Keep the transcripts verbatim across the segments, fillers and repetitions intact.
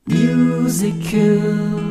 Musical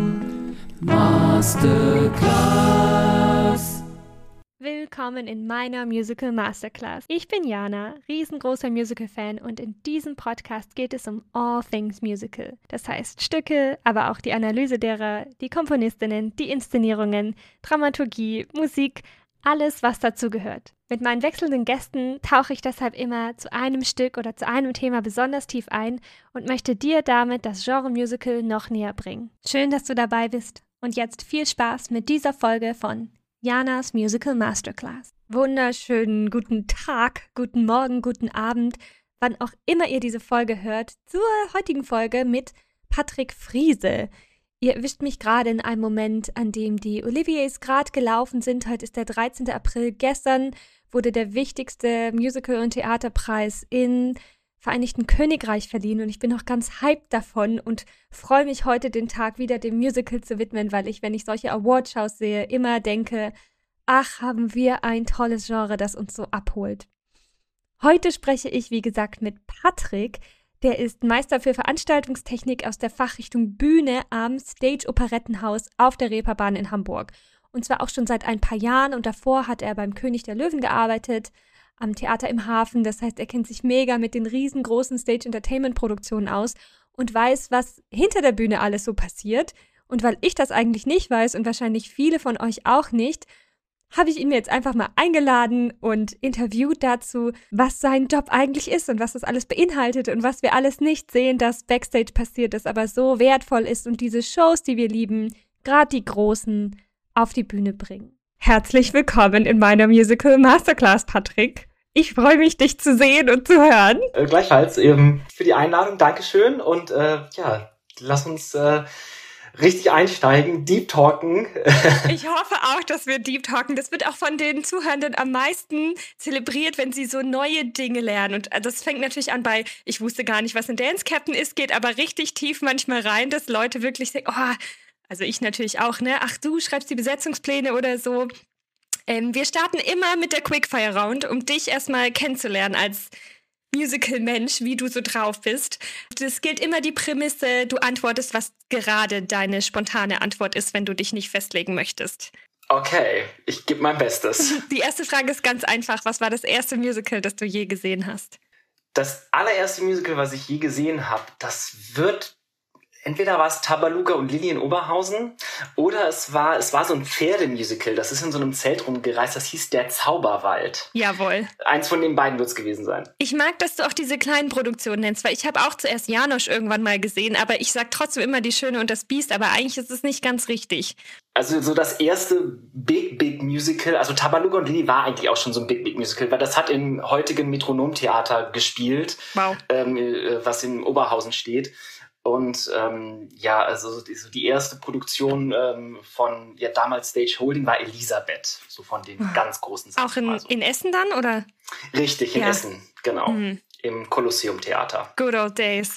Masterclass. Willkommen in meiner Musical Masterclass. Ich bin Jana, riesengroßer Musical-Fan, und in diesem Podcast geht es um all things musical. Das heißt Stücke, aber auch die Analyse derer, die Komponistinnen, die Inszenierungen, Dramaturgie, Musik, alles, was dazu gehört. Mit meinen wechselnden Gästen tauche ich deshalb immer zu einem Stück oder zu einem Thema besonders tief ein und möchte dir damit das Genre Musical noch näher bringen. Schön, dass du dabei bist. Und jetzt viel Spaß mit dieser Folge von Janas Musical Masterclass. Wunderschönen guten Tag, guten Morgen, guten Abend, wann auch immer ihr diese Folge hört, zur heutigen Folge mit Patrick Friese. Ihr erwischt mich gerade in einem Moment, an dem die Oliviers gerade gelaufen sind. Heute ist der dreizehnten April. Gestern wurde der wichtigste Musical- und Theaterpreis im Vereinigten Königreich verliehen und ich bin noch ganz hyped davon und freue mich heute, den Tag wieder dem Musical zu widmen, weil ich, wenn ich solche Awardshows sehe, immer denke, ach, haben wir ein tolles Genre, das uns so abholt. Heute spreche ich, wie gesagt, mit Patrick. Der ist Meister für Veranstaltungstechnik aus der Fachrichtung Bühne am Stage Operettenhaus auf der Reeperbahn in Hamburg. Und zwar auch schon seit ein paar Jahren, und davor hat er beim König der Löwen gearbeitet, am Theater im Hafen. Das heißt, er kennt sich mega mit den riesengroßen Stage-Entertainment-Produktionen aus und weiß, was hinter der Bühne alles so passiert. Und weil ich das eigentlich nicht weiß und wahrscheinlich viele von euch auch nicht, habe ich ihn mir jetzt einfach mal eingeladen und interviewt dazu, was sein Job eigentlich ist und was das alles beinhaltet und was wir alles nicht sehen, das Backstage passiert, das aber so wertvoll ist und diese Shows, die wir lieben, gerade die großen, auf die Bühne bringen. Herzlich willkommen in meiner Musical Masterclass, Patrick. Ich freue mich, dich zu sehen und zu hören. Äh, gleichfalls eben für die Einladung, Dankeschön, und äh, ja, lass uns äh, richtig einsteigen, deep talken. Ich hoffe auch, dass wir deep talken. Das wird auch von den Zuhörenden am meisten zelebriert, wenn sie so neue Dinge lernen. Und das fängt natürlich an bei, ich wusste gar nicht, was ein Dance Captain ist, geht aber richtig tief manchmal rein, dass Leute wirklich sagen, oh, also ich natürlich auch, ne? Ach, du schreibst die Besetzungspläne oder so. Ähm, wir starten immer mit der Quickfire Round, um dich erstmal kennenzulernen als Musical-Mensch, wie du so drauf bist. Es gilt immer die Prämisse, du antwortest, was gerade deine spontane Antwort ist, wenn du dich nicht festlegen möchtest. Okay, ich gebe mein Bestes. Die erste Frage ist ganz einfach. Was war das erste Musical, das du je gesehen hast? Das allererste Musical, was ich je gesehen habe, das wird... Entweder war es Tabaluga und Lilli in Oberhausen oder es war, es war so ein Pferdemusical. Das ist in so einem Zelt rumgereist. Das hieß Der Zauberwald. Jawohl. Eins von den beiden wird es gewesen sein. Ich mag, dass du auch diese kleinen Produktionen nennst, weil ich habe auch zuerst Janosch irgendwann mal gesehen, aber ich sag trotzdem immer Die Schöne und das Biest, aber eigentlich ist es nicht ganz richtig. Also so das erste Big, Big Musical, also Tabaluga und Lilli war eigentlich auch schon so ein Big, Big Musical, weil das hat im heutigen Metronomtheater gespielt, wow. ähm, was in Oberhausen steht. Und ähm, ja, also die, so die erste Produktion ähm, von ja damals Stage Holding war Elisabeth, so von den oh. ganz großen Sachen. Auch in, also. in Essen dann, oder? Richtig, in ja. Essen, genau. Mhm. Im Kolosseum Theater. Good old days.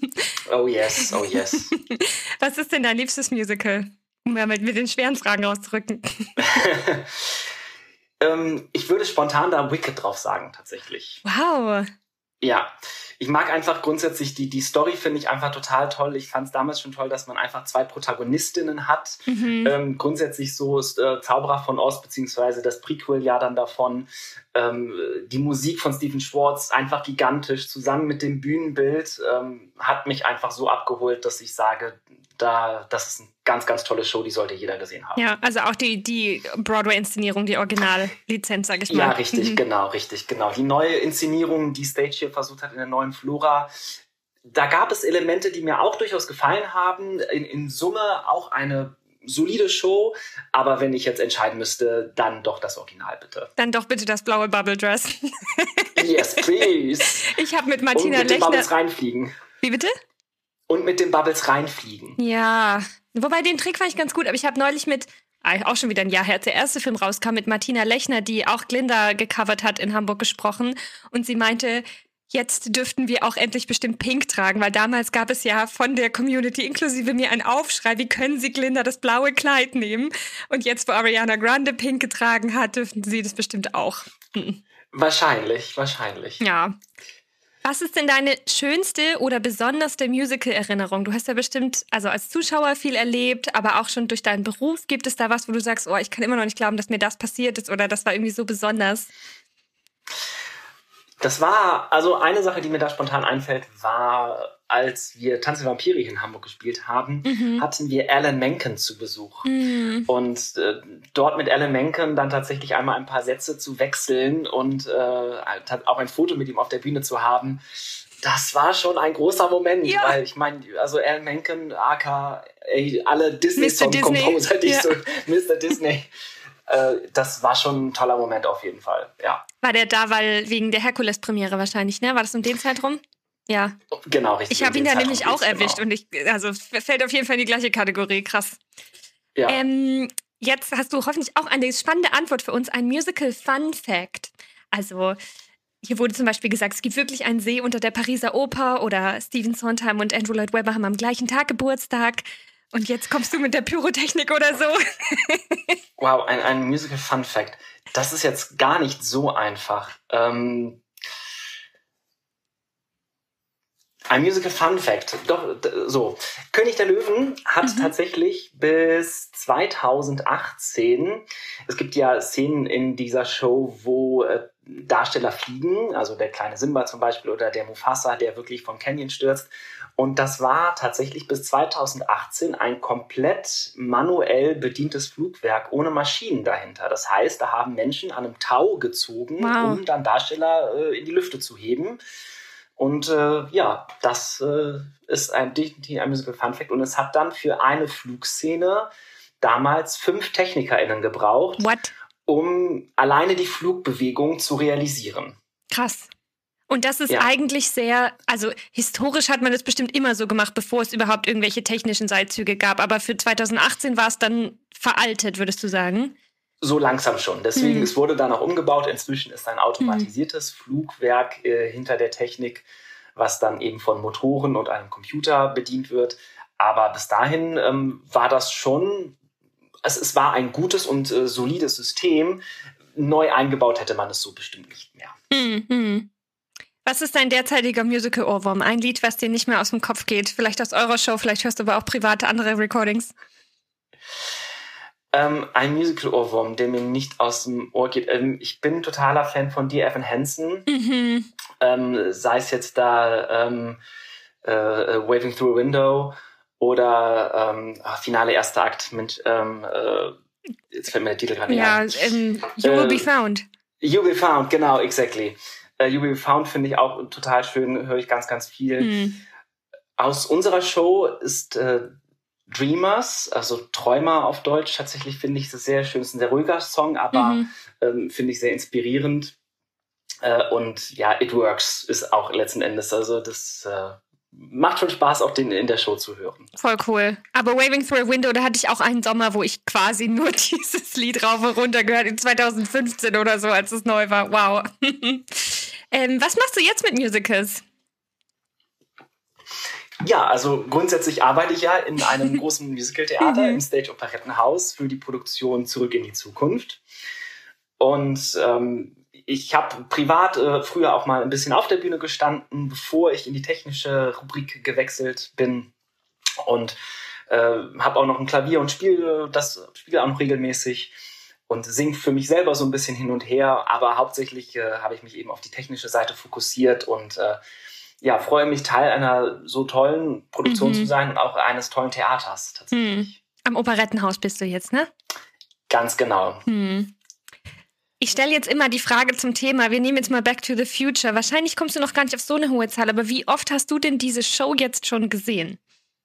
Oh yes, oh yes. Was ist denn dein liebstes Musical? Um mal mit, mit den schweren Fragen rauszurücken. ähm, ich würde spontan da Wicked drauf sagen, tatsächlich. Wow. Ja, ich mag einfach grundsätzlich, die, die Story finde ich einfach total toll. Ich fand es damals schon toll, dass man einfach zwei Protagonistinnen hat. Mhm. Ähm, grundsätzlich so ist äh, Zauberer von Oz, beziehungsweise das Prequel ja dann davon. Ähm, die Musik von Stephen Schwartz, einfach gigantisch, zusammen mit dem Bühnenbild, ähm, hat mich einfach so abgeholt, dass ich sage, da, das ist eine ganz, ganz tolle Show, die sollte jeder gesehen haben. Ja, also auch die, die Broadway-Inszenierung, die Originallizenz, sag ich mal. Ja, richtig, mhm. genau, richtig, genau. Die neue Inszenierung, die Stage hier versucht hat in der neuen Flora, da gab es Elemente, die mir auch durchaus gefallen haben. In, in Summe auch eine solide Show, aber wenn ich jetzt entscheiden müsste, dann doch das Original, bitte. Dann doch bitte das blaue Bubble Dress. Yes, please. Ich habe mit Martina Und mit Lechner... den Bubbles reinfliegen. Wie bitte? Und mit den Bubbles reinfliegen. Ja, wobei den Trick fand ich ganz gut, aber ich habe neulich mit, auch schon wieder ein Jahr her, als der erste Film rauskam, mit Martina Lechner, die auch Glinda gecovert hat, in Hamburg gesprochen, und sie meinte, jetzt dürften wir auch endlich bestimmt Pink tragen, weil damals gab es ja von der Community inklusive mir einen Aufschrei, wie können sie Glinda das blaue Kleid nehmen? Und jetzt, wo Ariana Grande Pink getragen hat, dürften sie das bestimmt auch. Hm. Wahrscheinlich, wahrscheinlich. Ja. Was ist denn deine schönste oder besonderste Musical-Erinnerung? Du hast ja bestimmt also als Zuschauer viel erlebt, aber auch schon durch deinen Beruf. Gibt es da was, wo du sagst, oh, ich kann immer noch nicht glauben, dass mir das passiert ist oder das war irgendwie so besonders? Das war, also eine Sache, die mir da spontan einfällt, war, als wir Tanz der Vampire hier in Hamburg gespielt haben, mhm. hatten wir Alan Menken zu Besuch. Mhm. Und äh, dort mit Alan Menken dann tatsächlich einmal ein paar Sätze zu wechseln und äh, auch ein Foto mit ihm auf der Bühne zu haben, das war schon ein großer Moment, ja. weil ich meine, also Alan Menken, aka alle Disney-Song-Composer, die ja. so, Mister Disney, das war schon ein toller Moment auf jeden Fall, ja. War der da, weil wegen der Herkules-Premiere wahrscheinlich, ne? War das um den Zeitraum? Ja. Genau, richtig. Ich habe ihn da nämlich auch erwischt genau. und ich, also fällt auf jeden Fall in die gleiche Kategorie, krass. Ja. Ähm, jetzt hast du hoffentlich auch eine spannende Antwort für uns, ein Musical-Fun-Fact. Also hier wurde zum Beispiel gesagt, es gibt wirklich einen See unter der Pariser Oper oder Stephen Sondheim und Andrew Lloyd Webber haben am gleichen Tag Geburtstag. Und jetzt kommst du mit der Pyrotechnik oder so. Wow, ein, ein Musical-Fun-Fact. Das ist jetzt gar nicht so einfach. Ähm, ein Musical-Fun-Fact. Doch, so. König der Löwen hat mhm. tatsächlich bis zweitausendachtzehn, es gibt ja Szenen in dieser Show, wo äh, Darsteller fliegen, also der kleine Simba zum Beispiel oder der Mufasa, der wirklich vom Canyon stürzt. Und das war tatsächlich bis zweitausendachtzehn ein komplett manuell bedientes Flugwerk ohne Maschinen dahinter. Das heißt, da haben Menschen an einem Tau gezogen, wow. um dann Darsteller äh, in die Lüfte zu heben. Und äh, ja, das äh, ist ein, definitiv ein Musical Fun Fact. Und es hat dann für eine Flugszene damals fünf TechnikerInnen gebraucht, What? um alleine die Flugbewegung zu realisieren. Krass. Und das ist ja. eigentlich sehr, also historisch hat man das bestimmt immer so gemacht, bevor es überhaupt irgendwelche technischen Seilzüge gab. Aber für zweitausendachtzehn war es dann veraltet, würdest du sagen? So langsam schon. Deswegen, hm. es wurde dann auch umgebaut. Inzwischen ist ein automatisiertes hm. Flugwerk äh, hinter der Technik, was dann eben von Motoren und einem Computer bedient wird. Aber bis dahin ähm, war das schon, es, es war ein gutes und äh, solides System. Neu eingebaut hätte man es so bestimmt nicht mehr. Hm, hm. Was ist dein derzeitiger Musical-Ohrwurm? Ein Lied, was dir nicht mehr aus dem Kopf geht? Vielleicht aus eurer Show, vielleicht hörst du aber auch private andere Recordings. Ähm, ein Musical-Ohrwurm, der mir nicht aus dem Ohr geht. Ähm, ich bin ein totaler Fan von Dear Evan Hansen. Mhm. Ähm, sei es jetzt da ähm, äh, Waving Through a Window oder ähm, Finale erster Akt mit, ähm, äh, jetzt fällt mir der Titel gerade nicht ja, ein. Ja, ähm, You Will äh, Be Found. You Will Be Found, genau, exactly. Uh, You Will Be Found finde ich auch total schön, höre ich ganz, ganz viel. Hm. Aus unserer Show ist äh, Dreamers, also Träumer auf Deutsch, tatsächlich finde ich das sehr schön. Es ist ein sehr ruhiger Song, aber mhm. ähm, finde ich sehr inspirierend. Äh, und ja, It Works ist auch letzten Endes, also das äh, macht schon Spaß, auch den in der Show zu hören. Voll cool. Aber Waving Through a Window, da hatte ich auch einen Sommer, wo ich quasi nur dieses Lied rauf und runter gehört, in zweitausendfünfzehn oder so, als es neu war. Wow. ähm, was machst du jetzt mit Musicals? Ja, also grundsätzlich arbeite ich ja in einem großen Musicaltheater im Stage Operettenhaus für die Produktion Zurück in die Zukunft. Und ähm, ich habe privat äh, früher auch mal ein bisschen auf der Bühne gestanden, bevor ich in die technische Rubrik gewechselt bin. Und äh, habe auch noch ein Klavier und spiele das spiele auch noch regelmäßig und singe für mich selber so ein bisschen hin und her. Aber hauptsächlich äh, habe ich mich eben auf die technische Seite fokussiert und äh, ja, freue mich, Teil einer so tollen Produktion mhm. zu sein und auch eines tollen Theaters tatsächlich. Mhm. Am Operettenhaus bist du jetzt, ne? Ganz genau. Mhm. Ich stelle jetzt immer die Frage zum Thema, wir nehmen jetzt mal Back to the Future. Wahrscheinlich kommst du noch gar nicht auf so eine hohe Zahl, aber wie oft hast du denn diese Show jetzt schon gesehen?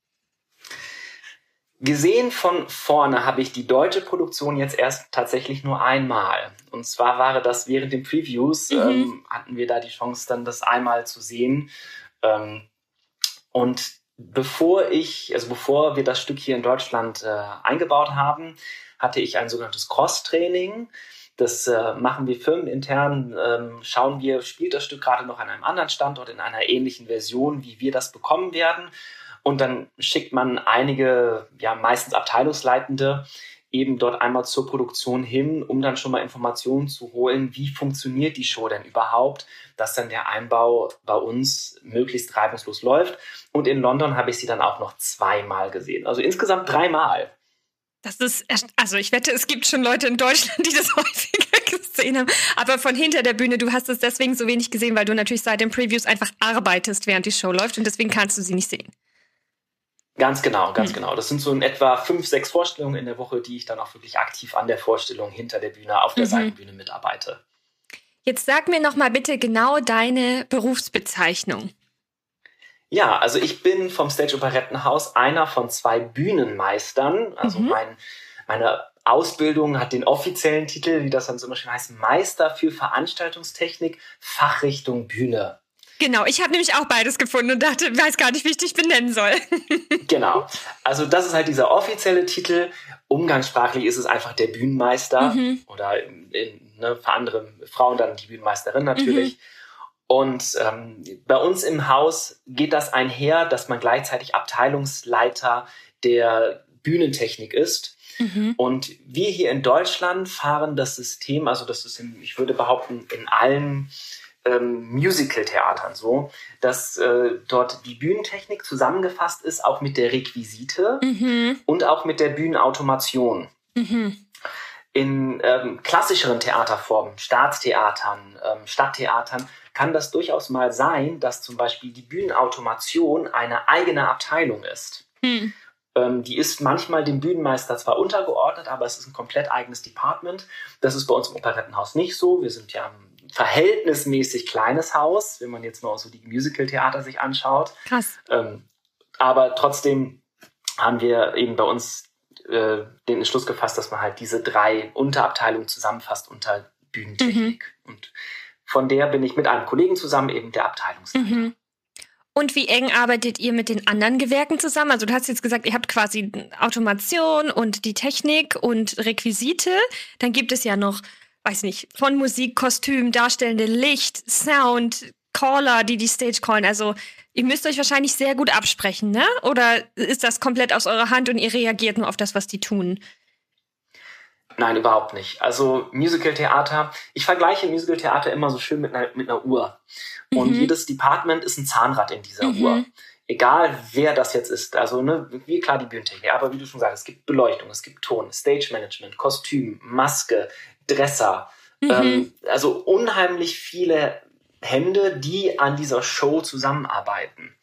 Gesehen von vorne habe ich die deutsche Produktion jetzt erst tatsächlich nur einmal. Und zwar war das während den Previews, mhm. ähm, hatten wir da die Chance, dann das einmal zu sehen. Ähm, und bevor ich, also bevor wir das Stück hier in Deutschland äh, eingebaut haben, hatte ich ein sogenanntes Cross-Training. Das äh, machen wir firmenintern, ähm, schauen wir, spielt das Stück gerade noch an einem anderen Standort in einer ähnlichen Version, wie wir das bekommen werden. Und dann schickt man einige, ja meistens Abteilungsleitende, eben dort einmal zur Produktion hin, um dann schon mal Informationen zu holen, wie funktioniert die Show denn überhaupt, dass dann der Einbau bei uns möglichst reibungslos läuft. Und in London habe ich sie dann auch noch zweimal gesehen. Also insgesamt dreimal. Das ist, also ich wette, es gibt schon Leute in Deutschland, die das häufiger gesehen haben. Aber von hinter der Bühne, du hast es deswegen so wenig gesehen, weil du natürlich seit den Previews einfach arbeitest, während die Show läuft und deswegen kannst du sie nicht sehen. Ganz genau, ganz hm. genau. Das sind so in etwa fünf, sechs Vorstellungen in der Woche, die ich dann auch wirklich aktiv an der Vorstellung hinter der Bühne, auf der mhm. Seitenbühne mitarbeite. Jetzt sag mir noch mal bitte genau deine Berufsbezeichnung. Ja, also ich bin vom Stage Operettenhaus einer von zwei Bühnenmeistern. Also mhm. mein, meine Ausbildung hat den offiziellen Titel, wie das dann so immer schön heißt, Meister für Veranstaltungstechnik, Fachrichtung Bühne. Genau, ich habe nämlich auch beides gefunden und dachte, weiß gar nicht, wie ich dich benennen soll. Genau, also das ist halt dieser offizielle Titel. Umgangssprachlich ist es einfach der Bühnenmeister mhm. oder in, in, ne, für andere Frauen dann die Bühnenmeisterin natürlich. Mhm. Und ähm, bei uns im Haus geht das einher, dass man gleichzeitig Abteilungsleiter der Bühnentechnik ist. Mhm. Und wir hier in Deutschland fahren das System, also das ist, in, ich würde behaupten, in allen ähm, Musical-Theatern so, dass äh, dort die Bühnentechnik zusammengefasst ist, auch mit der Requisite mhm. und auch mit der Bühnenautomation. Mhm. In ähm, klassischeren Theaterformen, Staatstheatern, ähm, Stadttheatern, kann das durchaus mal sein, dass zum Beispiel die Bühnenautomation eine eigene Abteilung ist. Hm. Ähm, die ist manchmal dem Bühnenmeister zwar untergeordnet, aber es ist ein komplett eigenes Department. Das ist bei uns im Operettenhaus nicht so. Wir sind ja ein verhältnismäßig kleines Haus, wenn man jetzt mal so die Musical-Theater sich anschaut. Krass. Ähm, aber trotzdem haben wir eben bei uns äh, den Entschluss gefasst, dass man halt diese drei Unterabteilungen zusammenfasst unter Bühnentechnik. Mhm. Und von der bin ich mit einem Kollegen zusammen, eben der Abteilungsleiter. Mhm. Und wie eng arbeitet ihr mit den anderen Gewerken zusammen? Also du hast jetzt gesagt, ihr habt quasi Automation und die Technik und Requisite. Dann gibt es ja noch, weiß nicht, von Musik, Kostüm, darstellende Licht, Sound, Caller, die die Stage callen. Also ihr müsst euch wahrscheinlich sehr gut absprechen, ne? Oder ist das komplett aus eurer Hand und ihr reagiert nur auf das, was die tun? Nein, überhaupt nicht. Also Musical-Theater, ich vergleiche Musical-Theater immer so schön mit einer, mit einer Uhr. Mhm. Und jedes Department ist ein Zahnrad in dieser mhm. Uhr. Egal, wer das jetzt ist. Also, ne, wie klar die Bühnentechnik, aber wie du schon sagst, es gibt Beleuchtung, es gibt Ton, Stage-Management, Kostüm, Maske, Dresser. Mhm. Ähm, also unheimlich viele Hände, die an dieser Show zusammenarbeiten.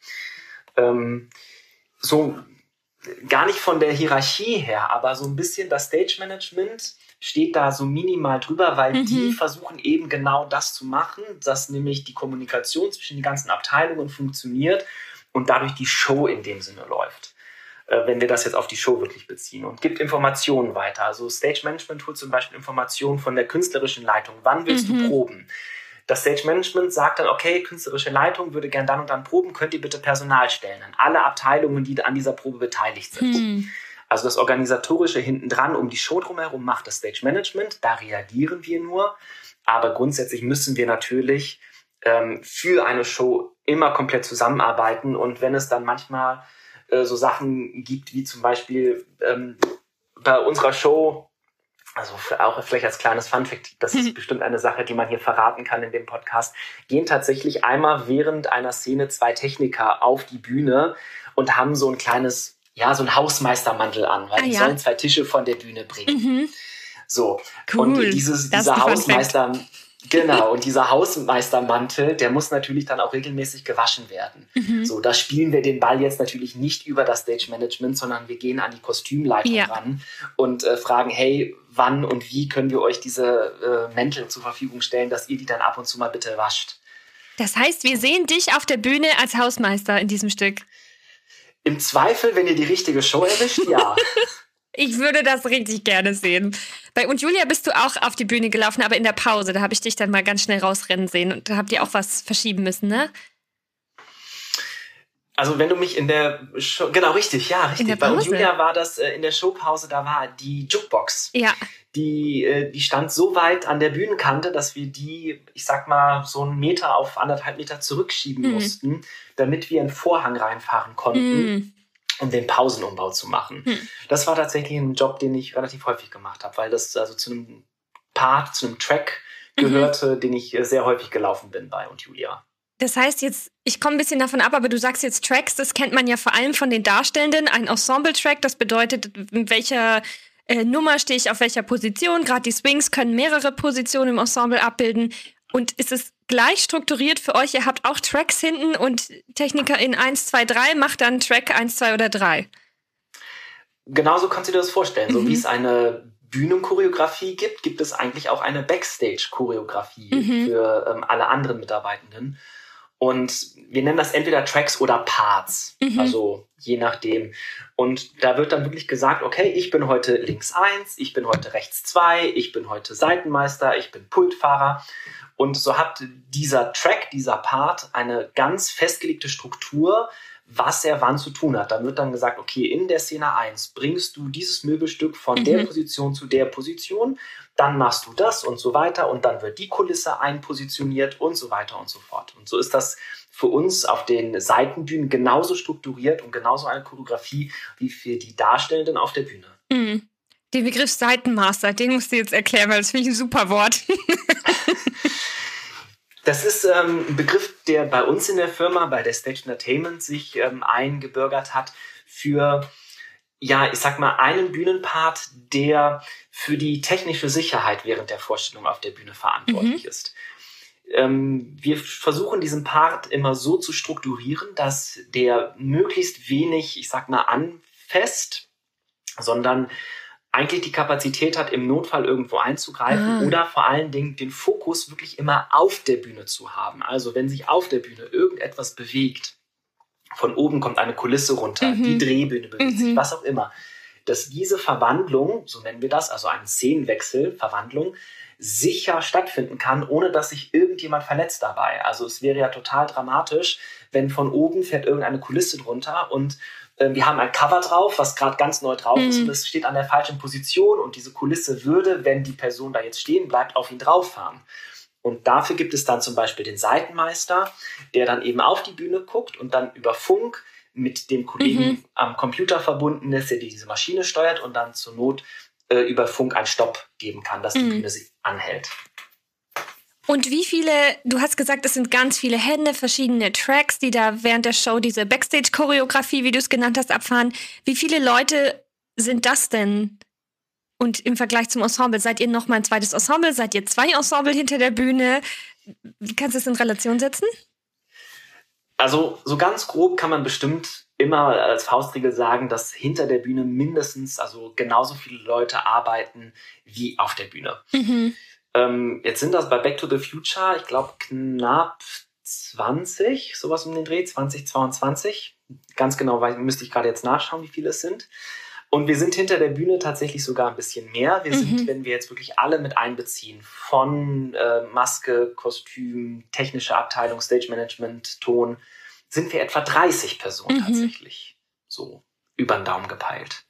Ähm, so... Gar nicht von der Hierarchie her, aber so ein bisschen das Stage-Management steht da so minimal drüber, weil mhm. die versuchen eben genau das zu machen, dass nämlich die Kommunikation zwischen den ganzen Abteilungen funktioniert und dadurch die Show in dem Sinne läuft. Äh, wenn wir das jetzt auf die Show wirklich beziehen und gibt Informationen weiter. Also Stage-Management holt zum Beispiel Informationen von der künstlerischen Leitung. Wann willst mhm. du proben? Das Stage-Management sagt dann, okay, künstlerische Leitung würde gern dann und dann proben, könnt ihr bitte Personal stellen an alle Abteilungen, die an dieser Probe beteiligt sind. Hm. Also das Organisatorische hinten dran um die Show drumherum macht das Stage-Management, da reagieren wir nur. Aber grundsätzlich müssen wir natürlich ähm, für eine Show immer komplett zusammenarbeiten. Und wenn es dann manchmal äh, so Sachen gibt, wie zum Beispiel ähm, bei unserer Show, also auch vielleicht als kleines Funfact, das ist mhm. bestimmt eine Sache, die man hier verraten kann in dem Podcast, gehen tatsächlich einmal während einer Szene zwei Techniker auf die Bühne und haben so ein kleines, ja, so ein Hausmeistermantel an, weil ah, die ja. sollen zwei Tische von der Bühne bringen. Mhm. So. Cool. Und dieses, dieser Hausmeister, genau, und dieser Hausmeistermantel, der muss natürlich dann auch regelmäßig gewaschen werden. Mhm. So, da spielen wir den Ball jetzt natürlich nicht über das Stage-Management, sondern wir gehen an die Kostümleitung ja. ran und äh, fragen, hey, wann und wie können wir euch diese äh, Mäntel zur Verfügung stellen, dass ihr die dann ab und zu mal bitte wascht. Das heißt, wir sehen dich auf der Bühne als Hausmeister in diesem Stück. Im Zweifel, wenn ihr die richtige Show erwischt, ja. Ich würde das richtig gerne sehen. Bei Und Julia bist du auch auf die Bühne gelaufen, aber in der Pause. Da habe ich dich dann mal ganz schnell rausrennen sehen. Und da habt ihr auch was verschieben müssen, ne? Also wenn du mich in der Show... Genau, richtig, ja, richtig. In der Pause? Bei Und Julia war das äh, in der Showpause, da war die Jukebox. Ja. Die, äh, die stand so weit an der Bühnenkante, dass wir die, ich sag mal, so einen Meter auf anderthalb Meter zurückschieben mhm. mussten, damit wir einen Vorhang reinfahren konnten. Mhm. um den Pausenumbau zu machen. Hm. Das war tatsächlich ein Job, den ich relativ häufig gemacht habe, weil das also zu einem Part, zu einem Track gehörte, mhm. den ich sehr häufig gelaufen bin bei Und Julia. Das heißt jetzt, ich komme ein bisschen davon ab, aber du sagst jetzt Tracks, das kennt man ja vor allem von den Darstellenden. Ein Ensemble-Track, das bedeutet, in welcher äh, Nummer stehe ich auf welcher Position. Gerade die Swings können mehrere Positionen im Ensemble abbilden. Und ist es gleich strukturiert für euch? Ihr habt auch Tracks hinten und Techniker in eins, zwei, drei macht dann Track eins, zwei oder drei. Genauso kannst du dir das vorstellen. Mhm. So wie es eine Bühnenchoreografie gibt, gibt es eigentlich auch eine Backstage-Choreografie mhm. für ähm, alle anderen Mitarbeitenden. Und wir nennen das entweder Tracks oder Parts, mhm. also je nachdem. Und da wird dann wirklich gesagt, okay, ich bin heute links eins, ich bin heute rechts zwei, ich bin heute Seitenmeister, ich bin Pultfahrer. Und so hat dieser Track, dieser Part eine ganz festgelegte Struktur, was er wann zu tun hat. Dann wird dann gesagt, okay, in der Szene eins bringst du dieses Möbelstück von mhm. der Position zu der Position, dann machst du das und so weiter und dann wird die Kulisse einpositioniert und so weiter und so fort. Und so ist das für uns auf den Seitenbühnen genauso strukturiert und genauso eine Choreografie wie für die Darstellenden auf der Bühne. Mhm. Den Begriff Seitenmaster, den musst du jetzt erklären, weil das finde ich ein super Wort. Das ist ähm, ein Begriff, der bei uns in der Firma, bei der Stage Entertainment, sich ähm, eingebürgert hat für, ja, ich sag mal, einen Bühnenpart, der für die technische Sicherheit während der Vorstellung auf der Bühne verantwortlich mhm. ist. Ähm, wir versuchen diesen Part immer so zu strukturieren, dass der möglichst wenig, ich sag mal, anfasst, sondern eigentlich die Kapazität hat, im Notfall irgendwo einzugreifen ah. oder vor allen Dingen den Fokus wirklich immer auf der Bühne zu haben. Also wenn sich auf der Bühne irgendetwas bewegt, von oben kommt eine Kulisse runter, mhm. die Drehbühne bewegt mhm. sich, was auch immer, dass diese Verwandlung, so nennen wir das, also ein Szenenwechsel, Verwandlung, sicher stattfinden kann, ohne dass sich irgendjemand verletzt dabei. Also es wäre ja total dramatisch, wenn von oben fährt irgendeine Kulisse drunter und wir haben ein Cover drauf, was gerade ganz neu drauf ist, mhm. und es steht an der falschen Position und diese Kulisse würde, wenn die Person da jetzt stehen bleibt, auf ihn drauf fahren. Und dafür gibt es dann zum Beispiel den Seitenmeister, der dann eben auf die Bühne guckt und dann über Funk mit dem Kollegen mhm. am Computer verbunden ist, der diese Maschine steuert und dann zur Not äh, über Funk einen Stopp geben kann, dass die mhm. Bühne sich anhält. Und wie viele, du hast gesagt, es sind ganz viele Hände, verschiedene Tracks, die da während der Show diese Backstage-Choreografie, wie du es genannt hast, abfahren. Wie viele Leute sind das denn? Und im Vergleich zum Ensemble, seid ihr noch mal ein zweites Ensemble? Seid ihr zwei Ensemble hinter der Bühne? Wie kannst du das in Relation setzen? Also so ganz grob kann man bestimmt immer als Faustregel sagen, dass hinter der Bühne mindestens also genauso viele Leute arbeiten wie auf der Bühne. Mhm. Ähm, jetzt sind das bei Back to the Future, ich glaube, knapp zwanzig, sowas um den Dreh, zwanzig zweiundzwanzig. Ganz genau weiß, müsste ich gerade jetzt nachschauen, wie viele es sind. Und wir sind hinter der Bühne tatsächlich sogar ein bisschen mehr. Wir mhm. sind, wenn wir jetzt wirklich alle mit einbeziehen, von äh, Maske, Kostüm, technische Abteilung, Stage Management, Ton, sind wir etwa dreißig Personen mhm. tatsächlich. So über den Daumen gepeilt.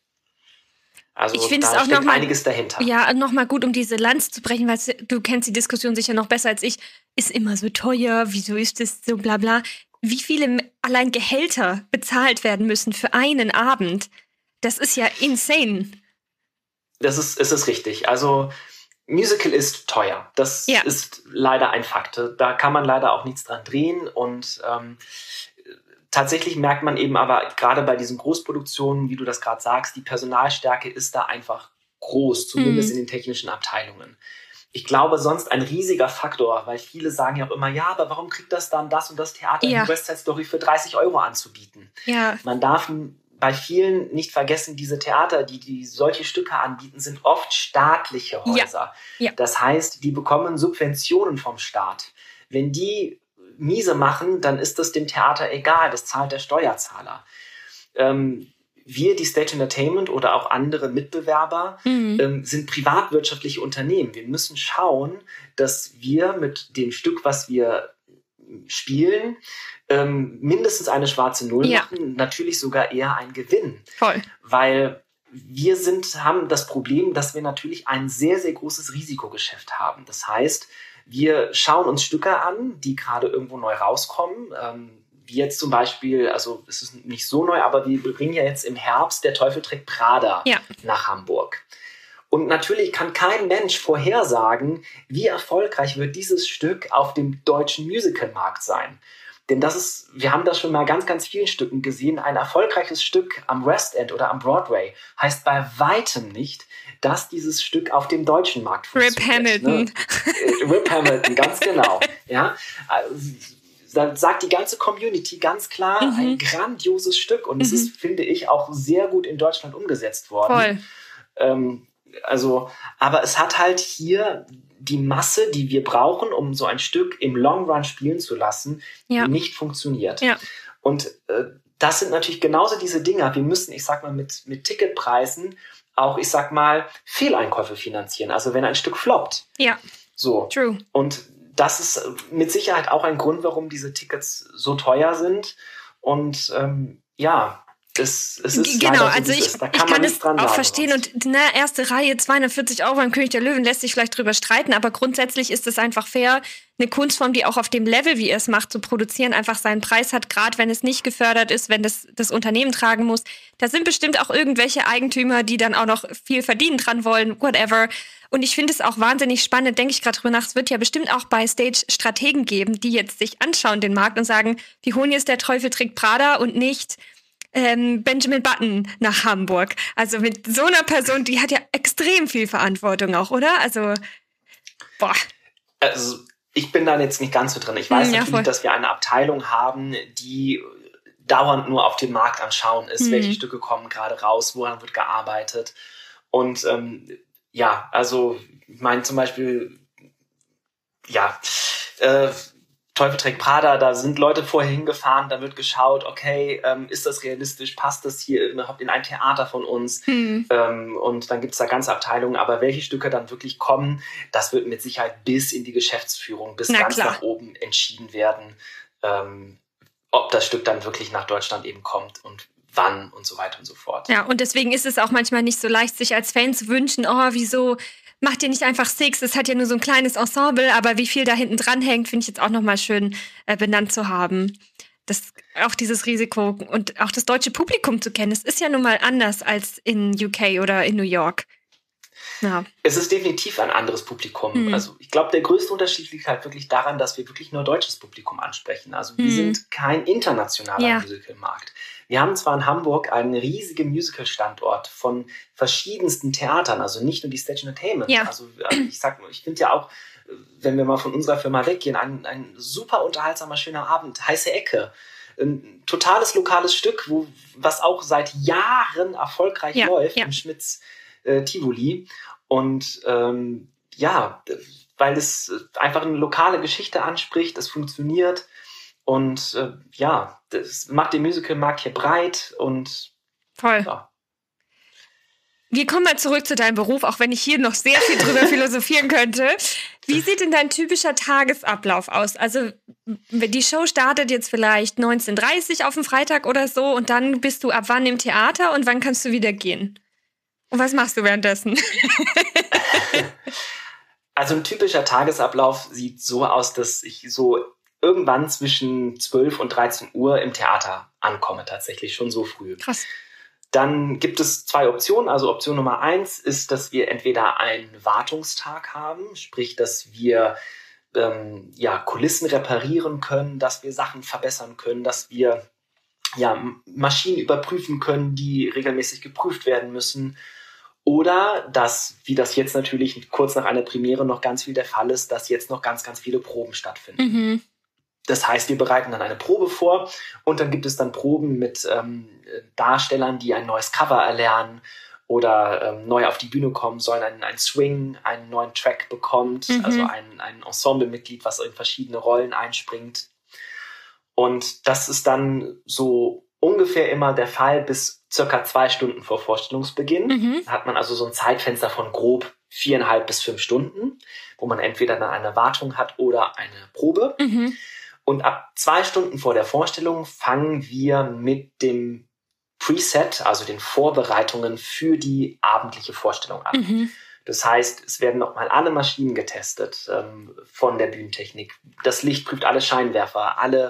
Also ich finde da es auch steckt noch mal, einiges dahinter. Ja, nochmal gut, um diese Lanze zu brechen, weil du kennst die Diskussion sicher noch besser als ich. Ist immer so teuer, wieso ist es so bla bla. Wie viele allein Gehälter bezahlt werden müssen für einen Abend, das ist ja insane. Das ist, es ist richtig. Also Musical ist teuer. Das ja. ist leider ein Fakt. Da kann man leider auch nichts dran drehen und ähm, tatsächlich merkt man eben aber gerade bei diesen Großproduktionen, wie du das gerade sagst, die Personalstärke ist da einfach groß, zumindest mhm. in den technischen Abteilungen. Ich glaube, sonst ein riesiger Faktor, weil viele sagen ja auch immer, ja, aber warum kriegt das dann das und das Theater ja. in West Side Story für dreißig Euro anzubieten? Ja. Man darf bei vielen nicht vergessen, diese Theater, die, die solche Stücke anbieten, sind oft staatliche Häuser. Ja. Ja. Das heißt, die bekommen Subventionen vom Staat. Wenn die miese machen, dann ist das dem Theater egal, das zahlt der Steuerzahler. Ähm, wir, die Stage Entertainment oder auch andere Mitbewerber, mhm. ähm, sind privatwirtschaftliche Unternehmen. Wir müssen schauen, dass wir mit dem Stück, was wir spielen, ähm, mindestens eine schwarze Null ja. machen, natürlich sogar eher einen Gewinn. Voll. Weil wir sind, haben das Problem, dass wir natürlich ein sehr, sehr großes Risikogeschäft haben. Das heißt, wir schauen uns Stücke an, die gerade irgendwo neu rauskommen. Ähm, wie jetzt zum Beispiel, also es ist nicht so neu, aber wir bringen ja jetzt im Herbst Der Teufel trägt Prada ja. nach Hamburg. Und natürlich kann kein Mensch vorhersagen, wie erfolgreich wird dieses Stück auf dem deutschen Musicalmarkt sein. Denn das ist, wir haben das schon mal ganz, ganz vielen Stücken gesehen, ein erfolgreiches Stück am West End oder am Broadway heißt bei weitem nicht, dass dieses Stück auf dem deutschen Markt funktioniert. Rip Hamilton. Ne? Rip Hamilton, ganz genau. Ja, da sagt die ganze Community ganz klar, mhm. ein grandioses Stück. Und mhm. es ist, finde ich, auch sehr gut in Deutschland umgesetzt worden. Voll. Ähm, also, aber es hat halt hier die Masse, die wir brauchen, um so ein Stück im Long Run spielen zu lassen, ja. nicht funktioniert. Ja. Und äh, das sind natürlich genauso diese Dinger. Wir müssen, ich sag mal, mit, mit Ticketpreisen auch, ich sag mal, Fehleinkäufe finanzieren. Also wenn ein Stück floppt. Ja. So. True. Und das ist mit Sicherheit auch ein Grund, warum diese Tickets so teuer sind. Und ähm, ja, es, es ist genau, leider so, also ich, ist. Da ich kann, kann man das nicht dran auch sagen, verstehen. sonst. Und na, erste Reihe, zweihundertvierzig Euro beim König der Löwen lässt sich vielleicht drüber streiten, aber grundsätzlich ist es einfach fair, eine Kunstform, die auch auf dem Level, wie er es macht, zu produzieren, einfach seinen Preis hat, gerade wenn es nicht gefördert ist, wenn das das Unternehmen tragen muss. Da sind bestimmt auch irgendwelche Eigentümer, die dann auch noch viel verdienen dran wollen, whatever. Und ich finde es auch wahnsinnig spannend, denke ich gerade drüber nach, es wird ja bestimmt auch bei Stage Strategen geben, die jetzt sich anschauen, den Markt, und sagen, wir holen jetzt Der Teufel trägt Prada und nicht ähm, Benjamin Button nach Hamburg. Also mit so einer Person, die hat ja extrem viel Verantwortung auch, oder? Also, boah. Also ich bin da jetzt nicht ganz so drin. Ich weiß ja, natürlich, voll. dass wir eine Abteilung haben, die dauernd nur auf den Markt anschauen ist, Mhm. welche Stücke kommen gerade raus, woran wird gearbeitet. Und ähm, ja, also ich meine zum Beispiel, ja, äh, Teufel trägt Prada, da sind Leute vorher hingefahren, da wird geschaut, okay, ähm, ist das realistisch, passt das hier überhaupt in ein Theater von uns? Mhm. Ähm, und dann gibt es da ganze Abteilungen, aber welche Stücke dann wirklich kommen, das wird mit Sicherheit bis in die Geschäftsführung, bis Na ganz klar. nach oben entschieden werden, ähm, ob das Stück dann wirklich nach Deutschland eben kommt und wann und so weiter und so fort. Ja, und deswegen ist es auch manchmal nicht so leicht, sich als Fan zu wünschen, oh, wieso macht ihr nicht einfach Six? Es hat ja nur so ein kleines Ensemble, aber wie viel da hinten dran hängt, finde ich jetzt auch nochmal schön äh, benannt zu haben. Das, auch dieses Risiko und auch das deutsche Publikum zu kennen, es ist ja nun mal anders als in U K oder in New York. Ja. Es ist definitiv ein anderes Publikum. Mhm. Also ich glaube, der größte Unterschied liegt halt wirklich daran, dass wir wirklich nur deutsches Publikum ansprechen. Also wir Mhm. sind kein internationaler Ja. Musicalmarkt. Wir haben zwar in Hamburg einen riesigen Musical-Standort von verschiedensten Theatern, also nicht nur die Stage Entertainment. Ja. Also ich sag nur, ich finde ja auch, wenn wir mal von unserer Firma weggehen, ein, ein super unterhaltsamer, schöner Abend, Heiße Ecke. Ein totales lokales Stück, wo, was auch seit Jahren erfolgreich Ja, läuft ja. im Schmitz äh, Tivoli. Und ähm, ja, weil es einfach eine lokale Geschichte anspricht, es funktioniert und äh, ja, das macht den Musicalmarkt hier breit und Voll. ja. Wir kommen mal zurück zu deinem Beruf, auch wenn ich hier noch sehr viel drüber philosophieren könnte. Wie sieht denn dein typischer Tagesablauf aus? Also die Show startet jetzt vielleicht neunzehn Uhr dreißig auf dem Freitag oder so und dann bist du ab wann im Theater und wann kannst du wieder gehen? Und was machst du währenddessen? Also ein typischer Tagesablauf sieht so aus, dass ich so irgendwann zwischen zwölf und dreizehn Uhr im Theater ankomme, tatsächlich schon so früh. Krass. Dann gibt es zwei Optionen. Also Option Nummer eins ist, dass wir entweder einen Wartungstag haben, sprich, dass wir ähm, ja, Kulissen reparieren können, dass wir Sachen verbessern können, dass wir ja, Maschinen überprüfen können, die regelmäßig geprüft werden müssen. Oder dass, wie das jetzt natürlich kurz nach einer Premiere noch ganz viel der Fall ist, dass jetzt noch ganz, ganz viele Proben stattfinden. Mhm. Das heißt, wir bereiten dann eine Probe vor und dann gibt es dann Proben mit ähm, Darstellern, die ein neues Cover erlernen oder ähm, neu auf die Bühne kommen sollen, einen, einen Swing, einen neuen Track bekommt, Mhm. also ein, ein Ensemblemitglied, was in verschiedene Rollen einspringt. Und das ist dann so ungefähr immer der Fall bis circa zwei Stunden vor Vorstellungsbeginn. Mhm. Da hat man also so ein Zeitfenster von grob viereinhalb bis fünf Stunden, wo man entweder dann eine Wartung hat oder eine Probe. Mhm. Und ab zwei Stunden vor der Vorstellung fangen wir mit dem Preset, also den Vorbereitungen für die abendliche Vorstellung an. Mhm. Das heißt, es werden nochmal alle Maschinen getestet ähm, von der Bühnentechnik. Das Licht prüft alle Scheinwerfer, alle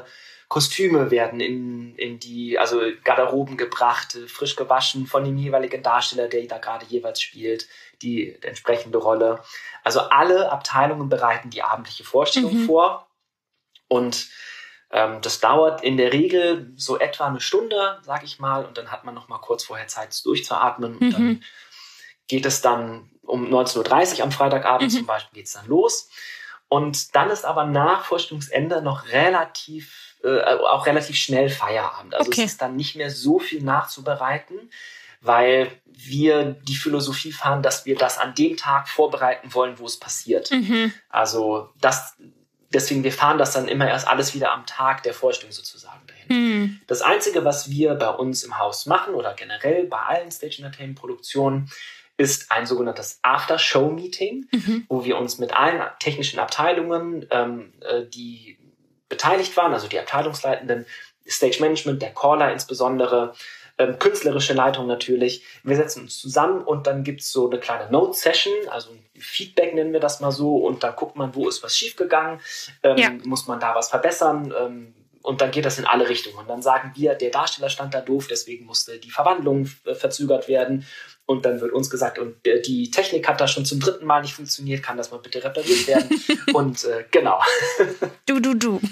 Kostüme werden in, in die also Garderoben gebracht, frisch gewaschen von dem jeweiligen Darsteller, der da gerade jeweils spielt, die entsprechende Rolle. Also alle Abteilungen bereiten die abendliche Vorstellung mhm. vor. Und ähm, das dauert in der Regel so etwa eine Stunde, sag ich mal. Und dann hat man noch mal kurz vorher Zeit, durchzuatmen. Und mhm. dann geht es dann um neunzehn Uhr dreißig am Freitagabend mhm. zum Beispiel geht's dann los. Und dann ist aber nach Vorstellungsende noch relativ, äh, auch relativ schnell Feierabend. Also okay. es ist dann nicht mehr so viel nachzubereiten, weil wir die Philosophie fahren, dass wir das an dem Tag vorbereiten wollen, wo es passiert. Mhm. Also das, deswegen, wir fahren das dann immer erst alles wieder am Tag der Vorstellung sozusagen dahin. Mhm. Das Einzige, was wir bei uns im Haus machen oder generell bei allen Stage-Entertainment-Produktionen, ist ein sogenanntes After-Show-Meeting, mhm. wo wir uns mit allen technischen Abteilungen, ähm, die beteiligt waren, also die Abteilungsleitenden, Stage-Management, der Caller insbesondere, ähm, künstlerische Leitung natürlich, wir setzen uns zusammen und dann gibt es so eine kleine Note-Session, also ein Feedback nennen wir das mal so, und dann guckt man, wo ist was schiefgegangen, ähm, ja. muss man da was verbessern, ähm, und dann geht das in alle Richtungen. Und dann sagen wir, der Darsteller stand da doof, deswegen musste die Verwandlung äh, verzögert werden. Und dann wird uns gesagt, und äh, die Technik hat da schon zum dritten Mal nicht funktioniert, kann das mal bitte repariert werden? Und äh, genau. Du, du, du.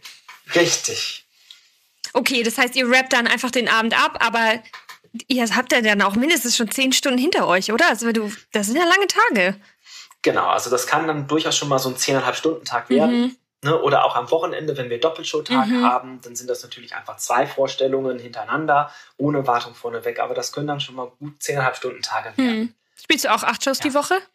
Richtig. Okay, das heißt, ihr rappt dann einfach den Abend ab, aber ihr habt ja dann auch mindestens schon zehn Stunden hinter euch, oder? Also du, das sind ja lange Tage. Genau, also das kann dann durchaus schon mal so ein zehneinhalb Stunden Tag werden. Mhm. Ne, oder auch am Wochenende, wenn wir Doppelshowtag mhm. haben, dann sind das natürlich einfach zwei Vorstellungen hintereinander, ohne Wartung vorneweg. Aber das können dann schon mal gut zehneinhalb Stunden Tage werden. Mhm. Spielst du auch acht Shows ja. die Woche?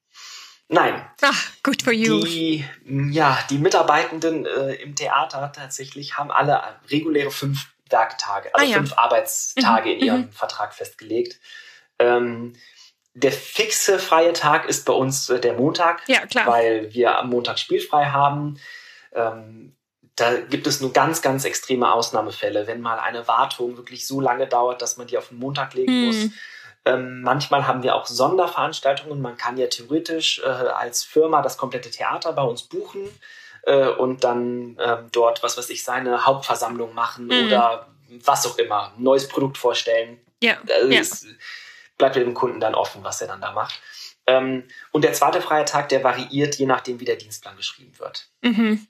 Nein. Ach, good for you. Die, ja, die Mitarbeitenden äh, im Theater tatsächlich haben alle reguläre fünf Werktage, also ah, ja. fünf Arbeitstage mhm. in ihrem mhm. Vertrag festgelegt. Ähm, Der fixe freie Tag ist bei uns äh, der Montag, ja, klar. weil wir am Montag spielfrei haben. Ähm, da gibt es nur ganz, ganz extreme Ausnahmefälle, wenn mal eine Wartung wirklich so lange dauert, dass man die auf den Montag legen hm. muss. Ähm, manchmal haben wir auch Sonderveranstaltungen. Man kann ja theoretisch äh, als Firma das komplette Theater bei uns buchen äh, und dann äh, dort, was weiß ich, seine Hauptversammlung machen hm. oder was auch immer, ein neues Produkt vorstellen. Ja, äh, ja. Ist, bleibt dem Kunden dann offen, was er dann da macht. Ähm, und der zweite freie Tag, der variiert, je nachdem, wie der Dienstplan geschrieben wird. Mhm.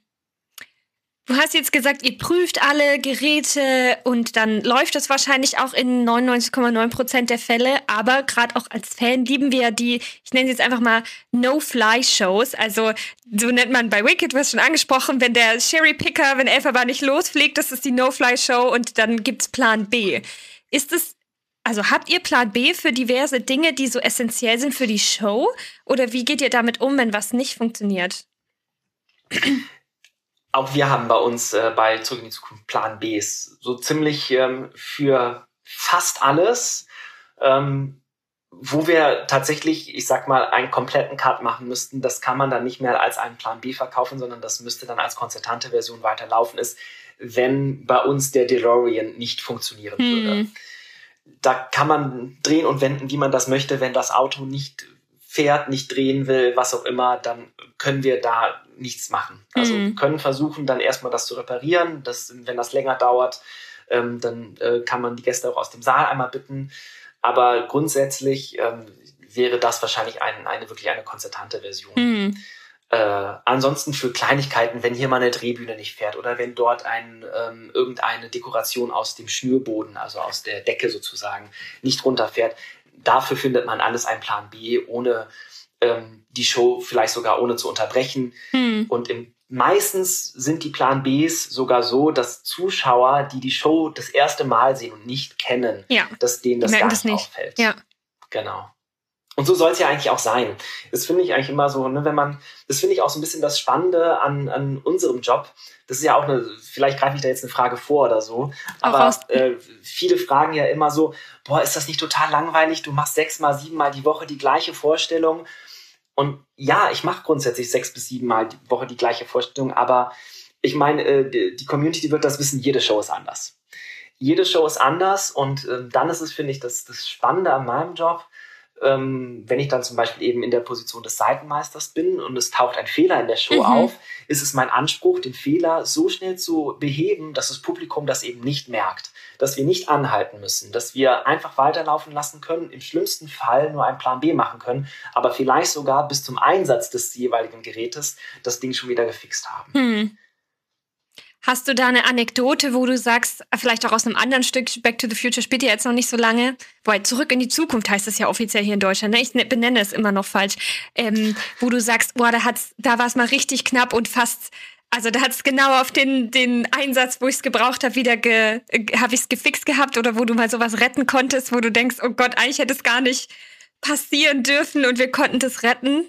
Du hast jetzt gesagt, ihr prüft alle Geräte und dann läuft das wahrscheinlich auch in neunundneunzig Komma neun Prozent der Fälle. Aber gerade auch als Fan lieben wir ja die, ich nenne sie jetzt einfach mal No-Fly-Shows. Also so nennt man bei Wicked, du hast schon angesprochen, wenn der Sherry-Picker, wenn Elphaba nicht losfliegt, das ist die No-Fly-Show und dann gibt's Plan B. Ist es Also habt ihr Plan B für diverse Dinge, die so essentiell sind für die Show? Oder wie geht ihr damit um, wenn was nicht funktioniert? Auch wir haben bei uns äh, bei Zurück in die Zukunft Plan Bs. So ziemlich ähm, für fast alles, ähm, wo wir tatsächlich, ich sag mal, einen kompletten Cut machen müssten. Das kann man dann nicht mehr als einen Plan B verkaufen, sondern das müsste dann als konzertante Version weiterlaufen, ist, wenn bei uns der DeLorean nicht funktionieren hm. würde. Da kann man drehen und wenden, wie man das möchte. Wenn das Auto nicht fährt, nicht drehen will, was auch immer, dann können wir da nichts machen. Also mhm. können versuchen, dann erstmal das zu reparieren. Das, wenn das länger dauert, ähm, dann äh, kann man die Gäste auch aus dem Saal einmal bitten. Aber grundsätzlich ähm, wäre das wahrscheinlich ein, eine wirklich eine konzertante Version. Mhm. Äh, ansonsten für Kleinigkeiten, wenn hier mal eine Drehbühne nicht fährt oder wenn dort ein, ähm, irgendeine Dekoration aus dem Schnürboden, also aus der Decke sozusagen, nicht runterfährt, dafür findet man alles einen Plan B, ohne ähm, die Show vielleicht sogar ohne zu unterbrechen. Hm. Und im, meistens sind die Plan Bs sogar so, dass Zuschauer, die die Show das erste Mal sehen und nicht kennen, ja. dass denen das gar nicht, nicht auffällt. Ja. Genau. Und so soll es ja eigentlich auch sein. Das finde ich eigentlich immer so, ne, wenn man, das finde ich auch so ein bisschen das Spannende an, an unserem Job. Das ist ja auch eine, vielleicht greife ich da jetzt eine Frage vor oder so, aber äh, viele fragen ja immer so, boah, ist das nicht total langweilig? Du machst sechsmal, siebenmal die Woche die gleiche Vorstellung. Und ja, ich mache grundsätzlich sechs bis siebenmal die Woche die gleiche Vorstellung, aber ich meine, äh, die, die Community, die wird das wissen, jede Show ist anders. Jede Show ist anders und äh, dann ist es, finde ich, das, das Spannende an meinem Job, ähm, wenn ich dann zum Beispiel eben in der Position des Seitenmeisters bin und es taucht ein Fehler in der Show mhm. auf, ist es mein Anspruch, den Fehler so schnell zu beheben, dass das Publikum das eben nicht merkt, dass wir nicht anhalten müssen, dass wir einfach weiterlaufen lassen können, im schlimmsten Fall nur einen Plan B machen können, aber vielleicht sogar bis zum Einsatz des jeweiligen Gerätes das Ding schon wieder gefixt haben. Hm. Hast du da eine Anekdote, wo du sagst, vielleicht auch aus einem anderen Stück, Back to the Future spielt ja jetzt noch nicht so lange, weil Zurück in die Zukunft heißt es ja offiziell hier in Deutschland, ne? Ich benenne es immer noch falsch, ähm, wo du sagst, boah, da, hat's, da war es mal richtig knapp und fast, also da hat es genau auf den, den Einsatz, wo ich es gebraucht habe, wieder ge, äh, habe ich es gefixt gehabt, oder wo du mal sowas retten konntest, wo du denkst, oh Gott, eigentlich hätte es gar nicht passieren dürfen und wir konnten das retten?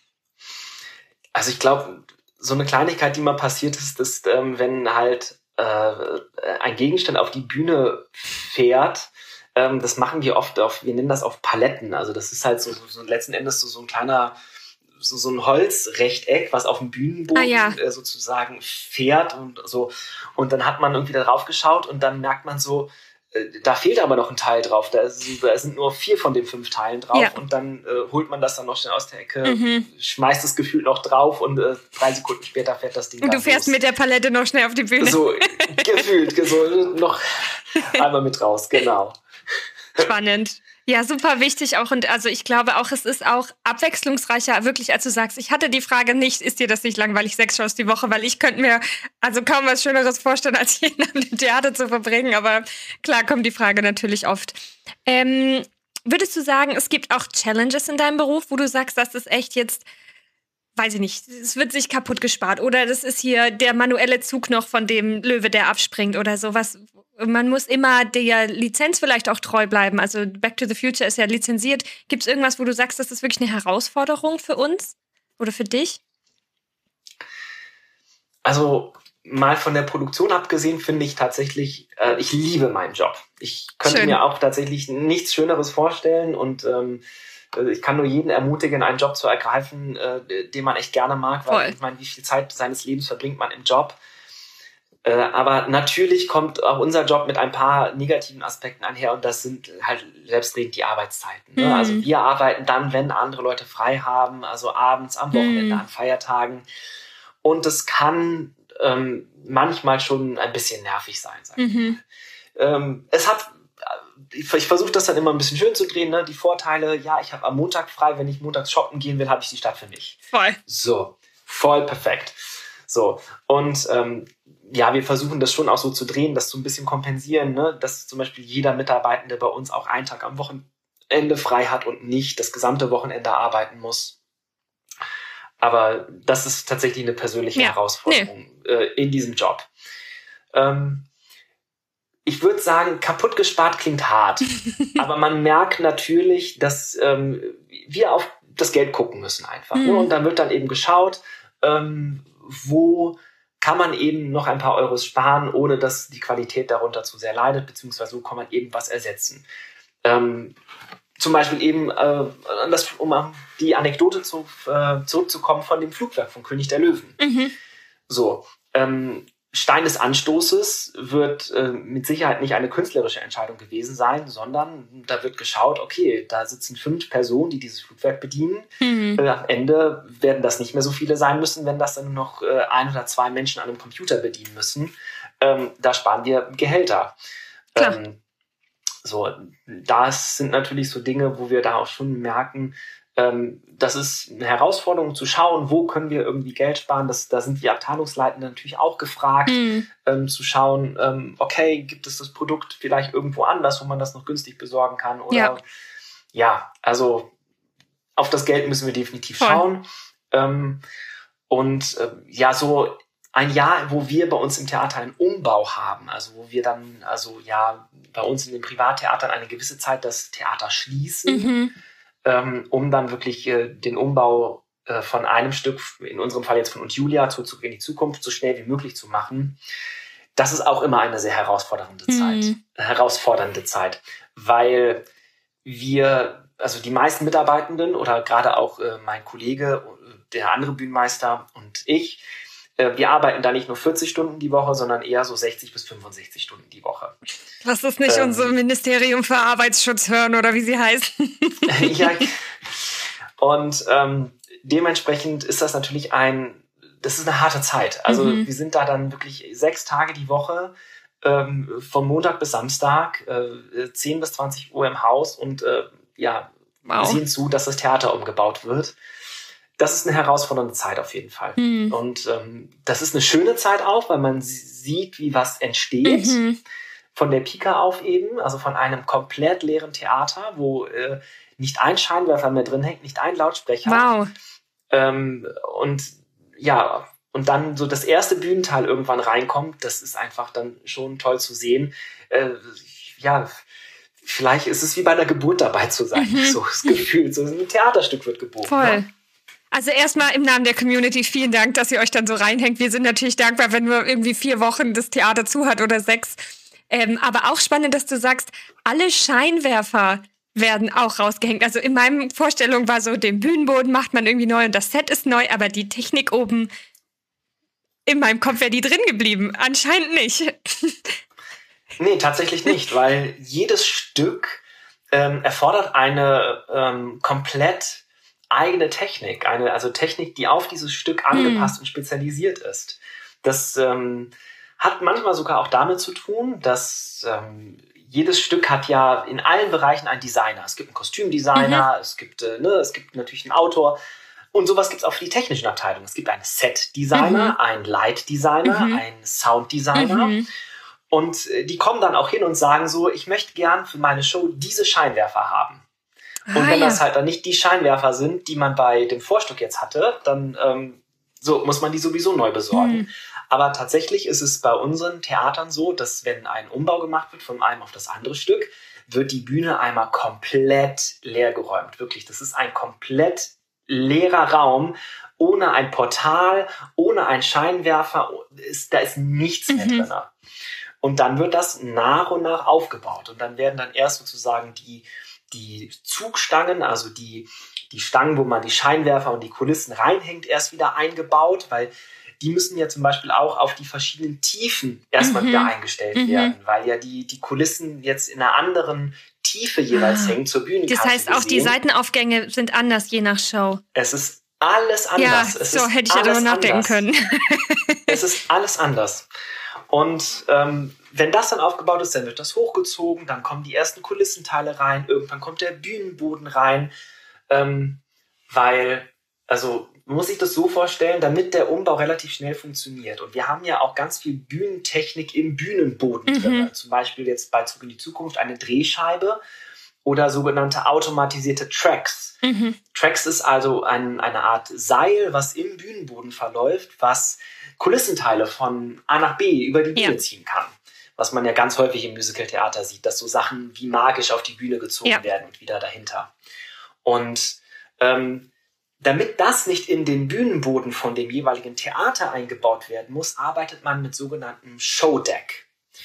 Also ich glaube, so eine Kleinigkeit, die mal passiert ist, ist, ähm, wenn halt äh, ein Gegenstand auf die Bühne fährt. Ähm, das machen wir oft auf, wir nennen das auf Paletten. Also das ist halt so, so, so letzten Endes so, so ein kleiner, so, so ein Holzrechteck, was auf dem Bühnenboden ah, ja. äh, sozusagen fährt und so. Und dann hat man irgendwie da drauf geschaut und dann merkt man so, da fehlt aber noch ein Teil drauf. Da, ist, da sind nur vier von den fünf Teilen drauf. Ja. Und dann äh, holt man das dann noch schnell aus der Ecke, mhm. schmeißt das Gefühl noch drauf und äh, drei Sekunden später fährt das Ding. Und du fährst los. Mit der Palette noch schnell auf die Bühne. So gefühlt, so noch einmal mit raus, genau. Spannend. Ja, super wichtig auch. Und also ich glaube auch, es ist auch abwechslungsreicher, wirklich, als du sagst, ich hatte die Frage nicht, ist dir das nicht langweilig, sechs Shows die Woche? Weil ich könnte mir also kaum was Schöneres vorstellen, als jeden Abend im Theater zu verbringen. Aber klar kommt die Frage natürlich oft. Ähm, würdest du sagen, es gibt auch Challenges in deinem Beruf, wo du sagst, das ist echt jetzt, weiß ich nicht, es wird sich kaputt gespart oder das ist hier der manuelle Zug noch von dem Löwe, der abspringt oder sowas. Man muss immer der Lizenz vielleicht auch treu bleiben. Also Back to the Future ist ja lizenziert. Gibt es irgendwas, wo du sagst, das ist wirklich eine Herausforderung für uns oder für dich? Also mal von der Produktion abgesehen, finde ich tatsächlich, äh, ich liebe meinen Job. Ich könnte Schön. mir auch tatsächlich nichts Schöneres vorstellen und ähm, ich kann nur jeden ermutigen, einen Job zu ergreifen, äh, den man echt gerne mag, weil Voll. ich meine, wie viel Zeit seines Lebens verbringt man im Job? Äh, aber natürlich kommt auch unser Job mit ein paar negativen Aspekten einher und das sind halt selbstredend die Arbeitszeiten. Ne? Mhm. Also wir arbeiten dann, wenn andere Leute frei haben, also abends, am Wochenende, mhm. an Feiertagen. Und es kann ähm, manchmal schon ein bisschen nervig sein. Sag ich mhm. mal. Ähm, es hat, ich, ich versuche das dann immer ein bisschen schön zu drehen. Ne? Die Vorteile, ja, ich habe am Montag frei, wenn ich montags shoppen gehen will, habe ich die Stadt für mich. Voll. So, voll perfekt. So, und ähm, ja, wir versuchen das schon auch so zu drehen, das so ein bisschen kompensieren, ne? Dass zum Beispiel jeder Mitarbeitende bei uns auch einen Tag am Wochenende frei hat und nicht das gesamte Wochenende arbeiten muss. Aber das ist tatsächlich eine persönliche ja, Herausforderung nee. äh, in diesem Job. Ähm, ich würde sagen, kaputt gespart klingt hart, aber man merkt natürlich, dass ähm, wir auf das Geld gucken müssen einfach. Mhm. Ne? Und dann wird dann eben geschaut, ähm, wo kann man eben noch ein paar Euros sparen, ohne dass die Qualität darunter zu sehr leidet, beziehungsweise so kann man eben was ersetzen. Ähm, zum Beispiel eben, äh, das, um auf die Anekdote zu, äh, zurückzukommen von dem Flugwerk von König der Löwen. Mhm. So, ähm, Stein des Anstoßes wird äh, mit Sicherheit nicht eine künstlerische Entscheidung gewesen sein, sondern da wird geschaut, okay, da sitzen fünf Personen, die dieses Flugwerk bedienen. Mhm. Äh, am Ende werden das nicht mehr so viele sein müssen, wenn das dann noch äh, ein oder zwei Menschen an einem Computer bedienen müssen. Ähm, da sparen wir Gehälter. Ähm, so, das sind natürlich so Dinge, wo wir da auch schon merken, ähm, das ist eine Herausforderung zu schauen, wo können wir irgendwie Geld sparen. Das, da sind die Abteilungsleitenden natürlich auch gefragt, mhm. ähm, zu schauen, ähm, okay, gibt es das Produkt vielleicht irgendwo anders, wo man das noch günstig besorgen kann? Oder ja, ja also auf das Geld müssen wir definitiv Voll. schauen. Ähm, und äh, ja, so ein Jahr, wo wir bei uns im Theater einen Umbau haben, also wo wir dann, also ja, bei uns in den Privattheatern eine gewisse Zeit das Theater schließen, mhm. ähm, um dann wirklich äh, den Umbau äh, von einem Stück, in unserem Fall jetzt von Und Julia, zu Zurück in die Zukunft, so schnell wie möglich zu machen. Das ist auch immer eine sehr herausfordernde mhm. Zeit, äh, herausfordernde Zeit, weil wir, also die meisten Mitarbeitenden oder gerade auch äh, mein Kollege, der andere Bühnenmeister und ich, äh, wir arbeiten da nicht nur vierzig Stunden die Woche, sondern eher so sechzig bis fünfundsechzig Stunden die Woche. Lass das nicht ähm, unser Ministerium für Arbeitsschutz hören oder wie sie heißen. Ja, und ähm, dementsprechend ist das natürlich ein, das ist eine harte Zeit. Also mhm. wir sind da dann wirklich sechs Tage die Woche, ähm, von Montag bis Samstag, äh, zehn bis zwanzig Uhr im Haus und äh, ja, wow. sehen zu, dass das Theater umgebaut wird. Das ist eine herausfordernde Zeit auf jeden Fall. Mhm. Und ähm, das ist eine schöne Zeit auch, weil man sieht, wie was entsteht. Mhm. Von der Pika auf eben, also von einem komplett leeren Theater, wo äh, nicht ein Scheinwerfer mehr drin hängt, nicht ein Lautsprecher. Wow. Ähm, und ja, und dann so das erste Bühnenteil irgendwann reinkommt, das ist einfach dann schon toll zu sehen. Äh, ja, vielleicht ist es wie bei einer Geburt dabei zu sein, mhm. so das Gefühl, so ein Theaterstück wird geboren. Voll. Ne? Also erstmal im Namen der Community vielen Dank, dass ihr euch dann so reinhängt. Wir sind natürlich dankbar, wenn nur irgendwie vier Wochen das Theater zu hat oder sechs. Ähm, aber auch spannend, dass du sagst, alle Scheinwerfer werden auch rausgehängt. Also in meinen Vorstellungen war so, den Bühnenboden macht man irgendwie neu und das Set ist neu, aber die Technik oben, in meinem Kopf wäre die drin geblieben. Anscheinend nicht. Nee, tatsächlich nicht, weil jedes Stück ähm, erfordert eine ähm, komplett eigene Technik. Eine, also Technik, die auf dieses Stück angepasst hm. und spezialisiert ist. Das ähm, hat manchmal sogar auch damit zu tun, dass ähm, jedes Stück hat ja in allen Bereichen einen Designer. Es gibt einen Kostümdesigner, mhm. es gibt, äh, ne, es gibt natürlich einen Autor. Und sowas gibt es auch für die technischen Abteilungen. Es gibt einen Set-Designer, mhm. einen Light-Designer, mhm. einen Sound-Designer. Mhm. Und äh, die kommen dann auch hin und sagen so, ich möchte gern für meine Show diese Scheinwerfer haben. Und ah, wenn ja. das halt dann nicht die Scheinwerfer sind, die man bei dem Vorstück jetzt hatte, dann ähm, so muss man die sowieso neu besorgen. Mhm. Aber tatsächlich ist es bei unseren Theatern so, dass wenn ein Umbau gemacht wird von einem auf das andere Stück, wird die Bühne einmal komplett leer geräumt. Wirklich, das ist ein komplett leerer Raum, ohne ein Portal, ohne einen Scheinwerfer. Ist, da ist nichts mehr mhm. drin. Und dann wird das nach und nach aufgebaut. Und dann werden dann erst sozusagen die, die Zugstangen, also die, die Stangen, wo man die Scheinwerfer und die Kulissen reinhängt, erst wieder eingebaut, weil die müssen ja zum Beispiel auch auf die verschiedenen Tiefen erstmal mhm. wieder eingestellt mhm. werden, weil ja die, die Kulissen jetzt in einer anderen Tiefe jeweils ah. hängen zur Bühne. Das heißt, auch die Seitenaufgänge sind anders je nach Show. Es ist alles anders. Ja, es so ist hätte ich ja darüber nachdenken können. Es ist alles anders. Und ähm, wenn das dann aufgebaut ist, dann wird das hochgezogen, dann kommen die ersten Kulissenteile rein, irgendwann kommt der Bühnenboden rein, ähm, weil, also man muss sich das so vorstellen, damit der Umbau relativ schnell funktioniert. Und wir haben ja auch ganz viel Bühnentechnik im Bühnenboden mhm. drin. Zum Beispiel jetzt bei Zurück in die Zukunft eine Drehscheibe oder sogenannte automatisierte Tracks. Mhm. Tracks ist also ein, eine Art Seil, was im Bühnenboden verläuft, was Kulissenteile von A nach B über die Bühne ja. ziehen kann. Was man ja ganz häufig im Musicaltheater sieht, dass so Sachen wie magisch auf die Bühne gezogen ja. werden und wieder dahinter. Und ähm, damit das nicht in den Bühnenboden von dem jeweiligen Theater eingebaut werden muss, arbeitet man mit sogenannten Showdeck.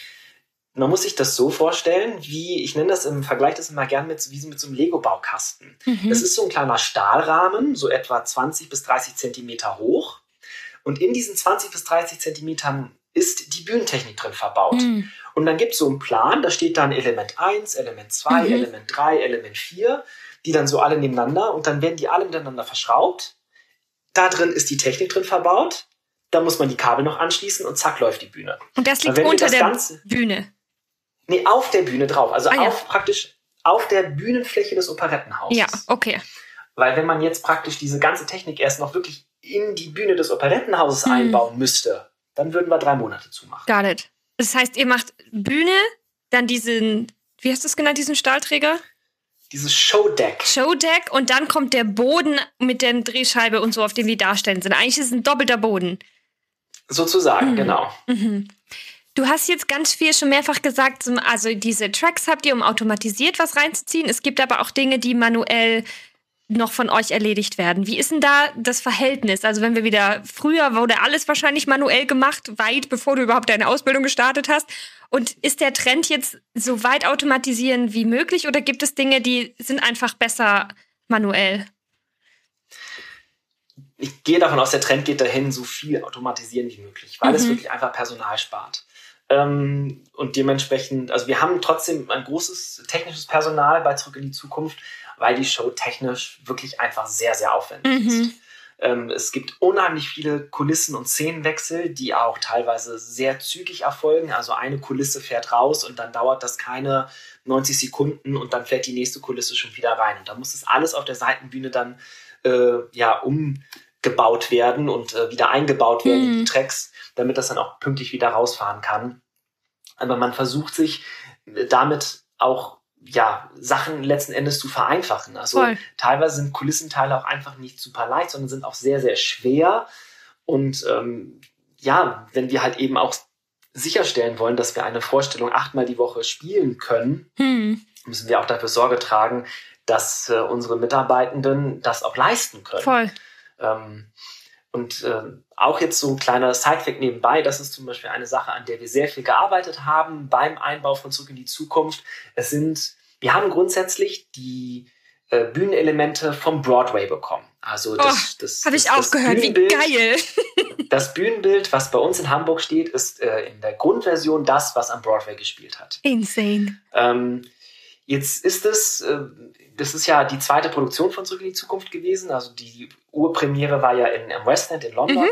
Man muss sich das so vorstellen, wie, ich nenne das im Vergleich das immer gern mit, wie mit so einem Lego-Baukasten. Mhm. Das ist so ein kleiner Stahlrahmen, so etwa zwanzig bis dreißig Zentimeter hoch. Und in diesen zwanzig bis dreißig Zentimetern ist die Bühnentechnik drin verbaut. Mhm. Und dann gibt es so einen Plan, da steht dann Element eins, Element zwei, mhm. Element drei, Element vier, die dann so alle nebeneinander und dann werden die alle miteinander verschraubt. Da drin ist die Technik drin verbaut. Da muss man die Kabel noch anschließen und zack, läuft die Bühne. Und das liegt unter das der Ganze, Bühne? Nee, auf der Bühne drauf. Also ah, auf, ja. praktisch auf der Bühnenfläche des Operettenhauses. Ja, okay. Weil wenn man jetzt praktisch diese ganze Technik erst noch wirklich in die Bühne des Operettenhauses hm. einbauen müsste, dann würden wir drei Monate zumachen. Got it. Das heißt, ihr macht Bühne, dann diesen, wie hast du es genannt, diesen Stahlträger? Dieses Showdeck. Showdeck und dann kommt der Boden mit der Drehscheibe und so, auf dem die darstellen sind. Eigentlich ist es ein doppelter Boden. Sozusagen, mhm. genau. Mhm. Du hast jetzt ganz viel schon mehrfach gesagt, also diese Tracks habt ihr, um automatisiert was reinzuziehen. Es gibt aber auch Dinge, die manuell noch von euch erledigt werden. Wie ist denn da das Verhältnis? Also wenn wir wieder, früher wurde alles wahrscheinlich manuell gemacht, weit bevor du überhaupt deine Ausbildung gestartet hast. Und ist der Trend jetzt so weit automatisieren wie möglich oder gibt es Dinge, die sind einfach besser manuell? ich gehe davon aus, der Trend geht dahin, so viel automatisieren wie möglich, weil mhm. es wirklich einfach Personal spart. Ähm, und dementsprechend, also wir haben trotzdem ein großes technisches Personal bei Zurück in die Zukunft, weil die Show technisch wirklich einfach sehr, sehr aufwendig mhm. ist. Ähm, es gibt unheimlich viele Kulissen- und Szenenwechsel, die auch teilweise sehr zügig erfolgen. Also eine Kulisse fährt raus und dann dauert das keine neunzig Sekunden und dann fährt die nächste Kulisse schon wieder rein. Und da muss das alles auf der Seitenbühne dann äh, ja, umgebaut werden und äh, wieder eingebaut werden mhm. in die Tracks, damit das dann auch pünktlich wieder rausfahren kann. Aber man versucht sich damit auch ja, Sachen letzten Endes zu vereinfachen. Also Voll. Teilweise sind Kulissenteile auch einfach nicht super leicht, sondern sind auch sehr, sehr schwer. Und ähm, ja, wenn wir halt eben auch sicherstellen wollen, dass wir eine Vorstellung achtmal die Woche spielen können, hm. müssen wir auch dafür Sorge tragen, dass äh, unsere Mitarbeitenden das auch leisten können. Voll. Ähm, und äh, auch jetzt so ein kleiner Sidefact nebenbei, das ist zum Beispiel eine Sache, an der wir sehr viel gearbeitet haben beim Einbau von Zurück in die Zukunft. Es sind, wir haben grundsätzlich die äh, Bühnenelemente vom Broadway bekommen. Also das, oh, das, habe ich das, auch das gehört, wie geil. Das Bühnenbild, was bei uns in Hamburg steht, ist äh, in der Grundversion das, was am Broadway gespielt hat. Insane. Ähm, jetzt ist es, äh, das ist ja die zweite Produktion von Zurück in die Zukunft gewesen. Also die Urpremiere war ja in, im West End in London. Mhm.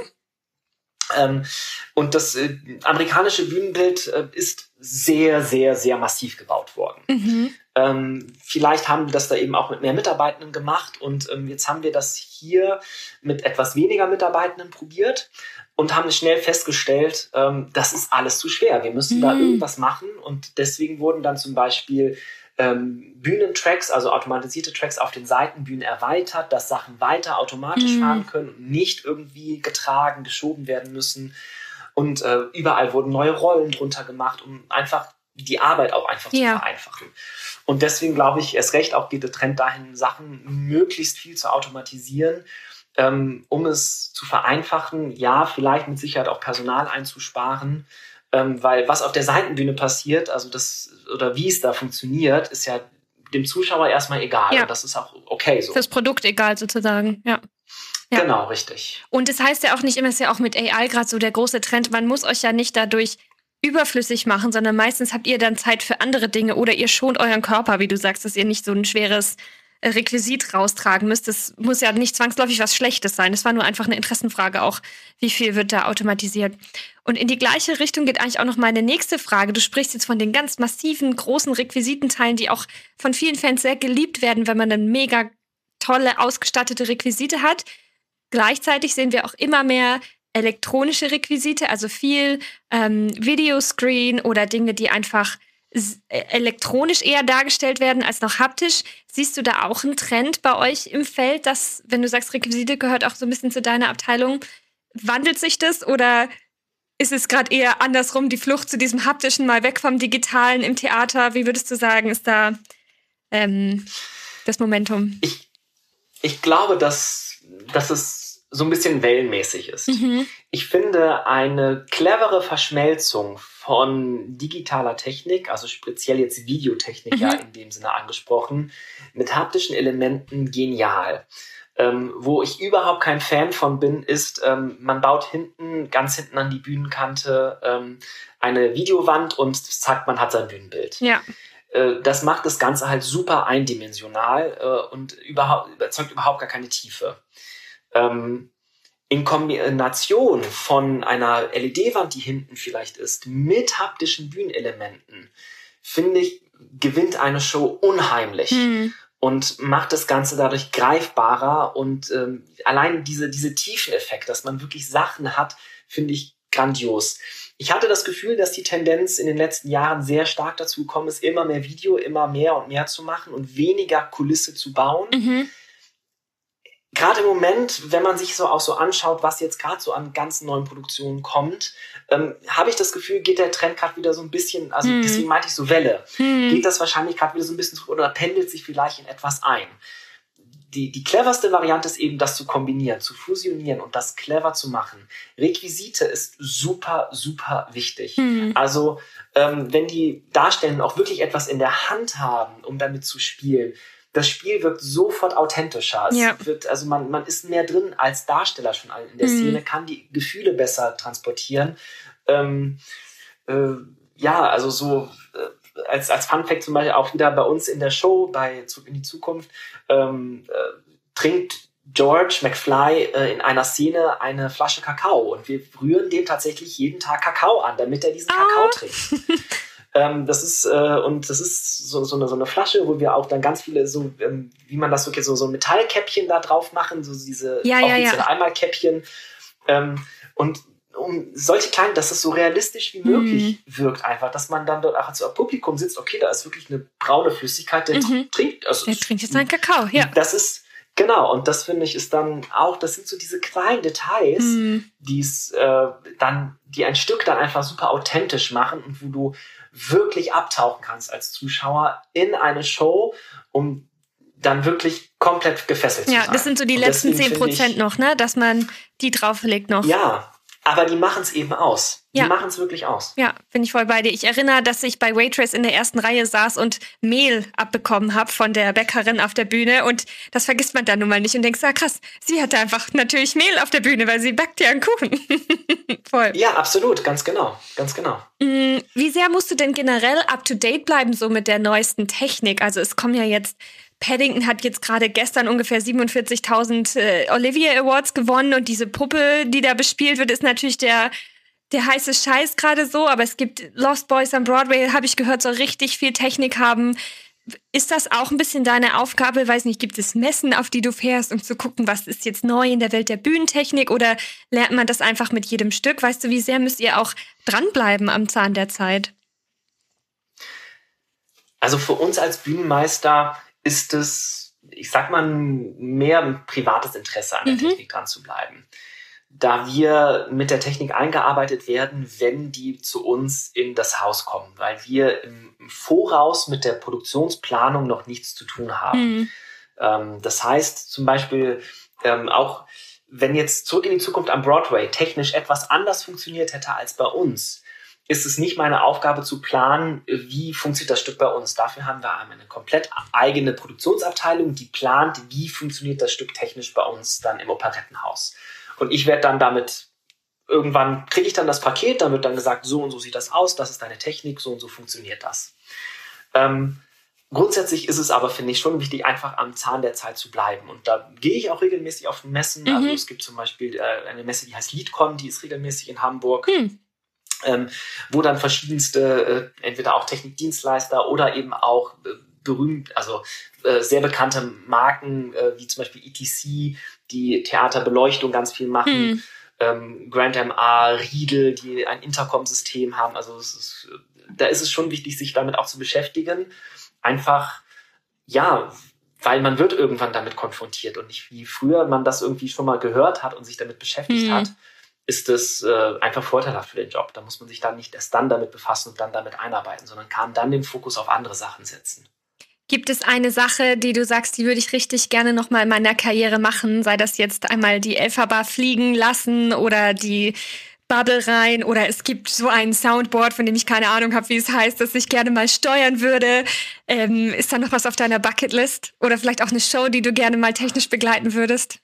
Ähm, und das äh, amerikanische Bühnenbild äh, ist sehr, sehr, sehr massiv gebaut worden. Mhm. Ähm, vielleicht haben wir das da eben auch mit mehr Mitarbeitenden gemacht und ähm, jetzt haben wir das hier mit etwas weniger Mitarbeitenden probiert und haben schnell festgestellt, ähm, das ist alles zu schwer. Wir müssen mhm. da irgendwas machen und deswegen wurden dann zum Beispiel ähm, Bühnentracks, also automatisierte Tracks auf den Seitenbühnen erweitert, dass Sachen weiter automatisch mhm. fahren können und nicht irgendwie getragen, geschoben werden müssen. Und äh, überall wurden neue Rollen drunter gemacht, um einfach die Arbeit auch einfach ja. zu vereinfachen. Und deswegen glaube ich, erst recht auch geht der Trend dahin, Sachen möglichst viel zu automatisieren, ähm, um es zu vereinfachen, ja, vielleicht mit Sicherheit auch Personal einzusparen, ähm, weil was auf der Seitenbühne passiert, also das oder wie es da funktioniert, ist ja dem Zuschauer erstmal egal. Ja. Und das ist auch okay so. Fürs Produkt egal sozusagen, ja. Ja. Genau, richtig. Und das heißt ja auch nicht immer, ist ja auch mit A I gerade so der große Trend, man muss euch ja nicht dadurch überflüssig machen, sondern meistens habt ihr dann Zeit für andere Dinge oder ihr schont euren Körper, wie du sagst, dass ihr nicht so ein schweres Requisit raustragen müsst. Das muss ja nicht zwangsläufig was Schlechtes sein. Das war nur einfach eine Interessenfrage auch, wie viel wird da automatisiert. Und in die gleiche Richtung geht eigentlich auch noch meine nächste Frage. Du sprichst jetzt von den ganz massiven, großen Requisitenteilen, die auch von vielen Fans sehr geliebt werden, wenn man dann mega tolle, ausgestattete Requisite hat. Gleichzeitig sehen wir auch immer mehr elektronische Requisite, also viel ähm, Videoscreen oder Dinge, die einfach s- elektronisch eher dargestellt werden als noch haptisch. Siehst du da auch einen Trend bei euch im Feld, dass, wenn du sagst, Requisite gehört auch so ein bisschen zu deiner Abteilung, wandelt sich das oder ist es gerade eher andersrum, die Flucht zu diesem haptischen, mal weg vom Digitalen im Theater? Wie würdest du sagen, ist da ähm, das Momentum? Ich, ich glaube, dass, dass es so ein bisschen wellenmäßig ist. Mhm. Ich finde, eine clevere Verschmelzung von digitaler Technik, also speziell jetzt Videotechnik, mhm. ja in dem Sinne angesprochen, mit haptischen Elementen genial. Ähm, wo ich überhaupt kein Fan von bin, ist, ähm, man baut hinten, ganz hinten an die Bühnenkante ähm, eine Videowand und zack, man hat sein Bühnenbild. Ja. Äh, das macht das Ganze halt super eindimensional äh, und überhaupt, erzeugt überhaupt gar keine Tiefe. Ähm, in Kombination von einer L E D-Wand, die hinten vielleicht ist, mit haptischen Bühnenelementen, finde ich, gewinnt eine Show unheimlich mhm. und macht das Ganze dadurch greifbarer und ähm, allein diese, diese Tiefeneffekt, dass man wirklich Sachen hat, finde ich grandios. Ich hatte das Gefühl, dass die Tendenz in den letzten Jahren sehr stark dazu gekommen ist, immer mehr Video, immer mehr und mehr zu machen und weniger Kulisse zu bauen. Mhm. Gerade im Moment, wenn man sich so auch so anschaut, was jetzt gerade so an ganzen neuen Produktionen kommt, ähm, habe ich das Gefühl, geht der Trend gerade wieder so ein bisschen, also hm. deswegen meinte ich so Welle, hm. geht das wahrscheinlich gerade wieder so ein bisschen zurück oder pendelt sich vielleicht in etwas ein. Die, die cleverste Variante ist eben, das zu kombinieren, zu fusionieren und das clever zu machen. Requisite ist super, super wichtig. Hm. Also ähm, wenn die Darstellenden auch wirklich etwas in der Hand haben, um damit zu spielen, das Spiel wirkt sofort authentischer. Es Ja. wird, also man, man ist mehr drin als Darsteller schon in der Mhm. Szene, kann die Gefühle besser transportieren. Ähm, äh, ja, also so äh, als, als Funfact zum Beispiel auch wieder bei uns in der Show, bei Zurück in die Zukunft, ähm, äh, trinkt George McFly äh, in einer Szene eine Flasche Kakao und wir rühren dem tatsächlich jeden Tag Kakao an, damit er diesen Ah. Kakao trinkt. ähm, das ist äh, und das ist so, so, eine, so eine Flasche, wo wir auch dann ganz viele so, ähm, wie man das wirklich so so ein Metallkäppchen da drauf machen, so diese Ja, ja, offizielle ja. Einmalkäppchen ähm, und um solche kleinen, dass es so realistisch wie möglich wirkt einfach, dass man dann dort auch als Publikum sitzt, okay, da ist wirklich eine braune Flüssigkeit, der Mhm. trinkt, also Der trinkt jetzt einen Kakao, ja. das ist, genau, und das finde ich ist dann auch, das sind so diese kleinen Details, Mhm. die es äh, dann, die ein Stück dann einfach super authentisch machen und wo du wirklich abtauchen kannst als Zuschauer in eine Show, um dann wirklich komplett gefesselt zu Ja, sein. das sind so die Und letzten deswegen zehn finde ich- Prozent noch, ne? Dass man die drauflegt noch. Ja, aber die machen es eben aus. Die Ja. machen es wirklich aus. Ja, bin ich voll bei dir. Ich erinnere, dass ich bei Waitress in der ersten Reihe saß und Mehl abbekommen habe von der Bäckerin auf der Bühne. Und das vergisst man dann nun mal nicht und denkst, ah krass, sie hatte einfach natürlich Mehl auf der Bühne, weil sie backt ja einen Kuchen. Voll. Ja, absolut, ganz genau, ganz genau. Mm, Wie sehr musst du denn generell up-to-date bleiben, so mit der neuesten Technik? Also es kommen ja jetzt, Paddington hat jetzt gerade gestern ungefähr siebenundvierzigtausend äh, Olivier Awards gewonnen und diese Puppe, die da bespielt wird, ist natürlich der, der heiße Scheiß gerade so, aber es gibt Lost Boys am Broadway, habe ich gehört, soll richtig viel Technik haben. Ist das auch ein bisschen deine Aufgabe? Weiß nicht, gibt es Messen, auf die du fährst, um zu gucken, was ist jetzt neu in der Welt der Bühnentechnik oder lernt man das einfach mit jedem Stück? Weißt du, wie sehr müsst ihr auch dranbleiben am Zahn der Zeit? Also für uns als Bühnenmeister ist es, ich sag mal, mehr ein privates Interesse an der Mhm. Technik dran zu bleiben. Da wir mit der Technik eingearbeitet werden, wenn die zu uns in das Haus kommen, weil wir im Voraus mit der Produktionsplanung noch nichts zu tun haben. Mhm. Ähm, das heißt zum Beispiel ähm, auch, wenn jetzt Zurück in die Zukunft am Broadway technisch etwas anders funktioniert hätte als bei uns, ist es nicht meine Aufgabe zu planen, wie funktioniert das Stück bei uns. Dafür haben wir eine komplett eigene Produktionsabteilung, die plant, wie funktioniert das Stück technisch bei uns dann im Operettenhaus. Und ich werde dann damit, irgendwann kriege ich dann das Paket, dann wird dann gesagt, so und so sieht das aus, das ist deine Technik, so und so funktioniert das. Ähm, grundsätzlich ist es aber, finde ich, schon wichtig, einfach am Zahn der Zeit zu bleiben. Und da gehe ich auch regelmäßig auf Messen. Mhm. Also es gibt zum Beispiel äh, eine Messe, die heißt LeadCon, die ist regelmäßig in Hamburg. Hm. Ähm, wo dann verschiedenste, äh, entweder auch Technikdienstleister oder eben auch äh, berühmt, also äh, sehr bekannte Marken, äh, wie zum Beispiel E T C, die Theaterbeleuchtung ganz viel machen, Hm. ähm, Grand M A, Riedel, die ein Intercom-System haben. Also es ist, da ist es schon wichtig, sich damit auch zu beschäftigen. Einfach, ja, weil man wird irgendwann damit konfrontiert und nicht wie früher man das irgendwie schon mal gehört hat und sich damit beschäftigt Hm. hat, ist es äh, einfach vorteilhaft für den Job. Da muss man sich dann nicht erst dann damit befassen und dann damit einarbeiten, sondern kann dann den Fokus auf andere Sachen setzen. Gibt es eine Sache, die du sagst, die würde ich richtig gerne noch mal in meiner Karriere machen? Sei das jetzt einmal die Elphaba fliegen lassen oder die Bubble rein oder es gibt so ein Soundboard, von dem ich keine Ahnung habe, wie es heißt, das ich gerne mal steuern würde. Ähm, ist da noch was auf deiner Bucketlist? Oder vielleicht auch eine Show, die du gerne mal technisch begleiten würdest?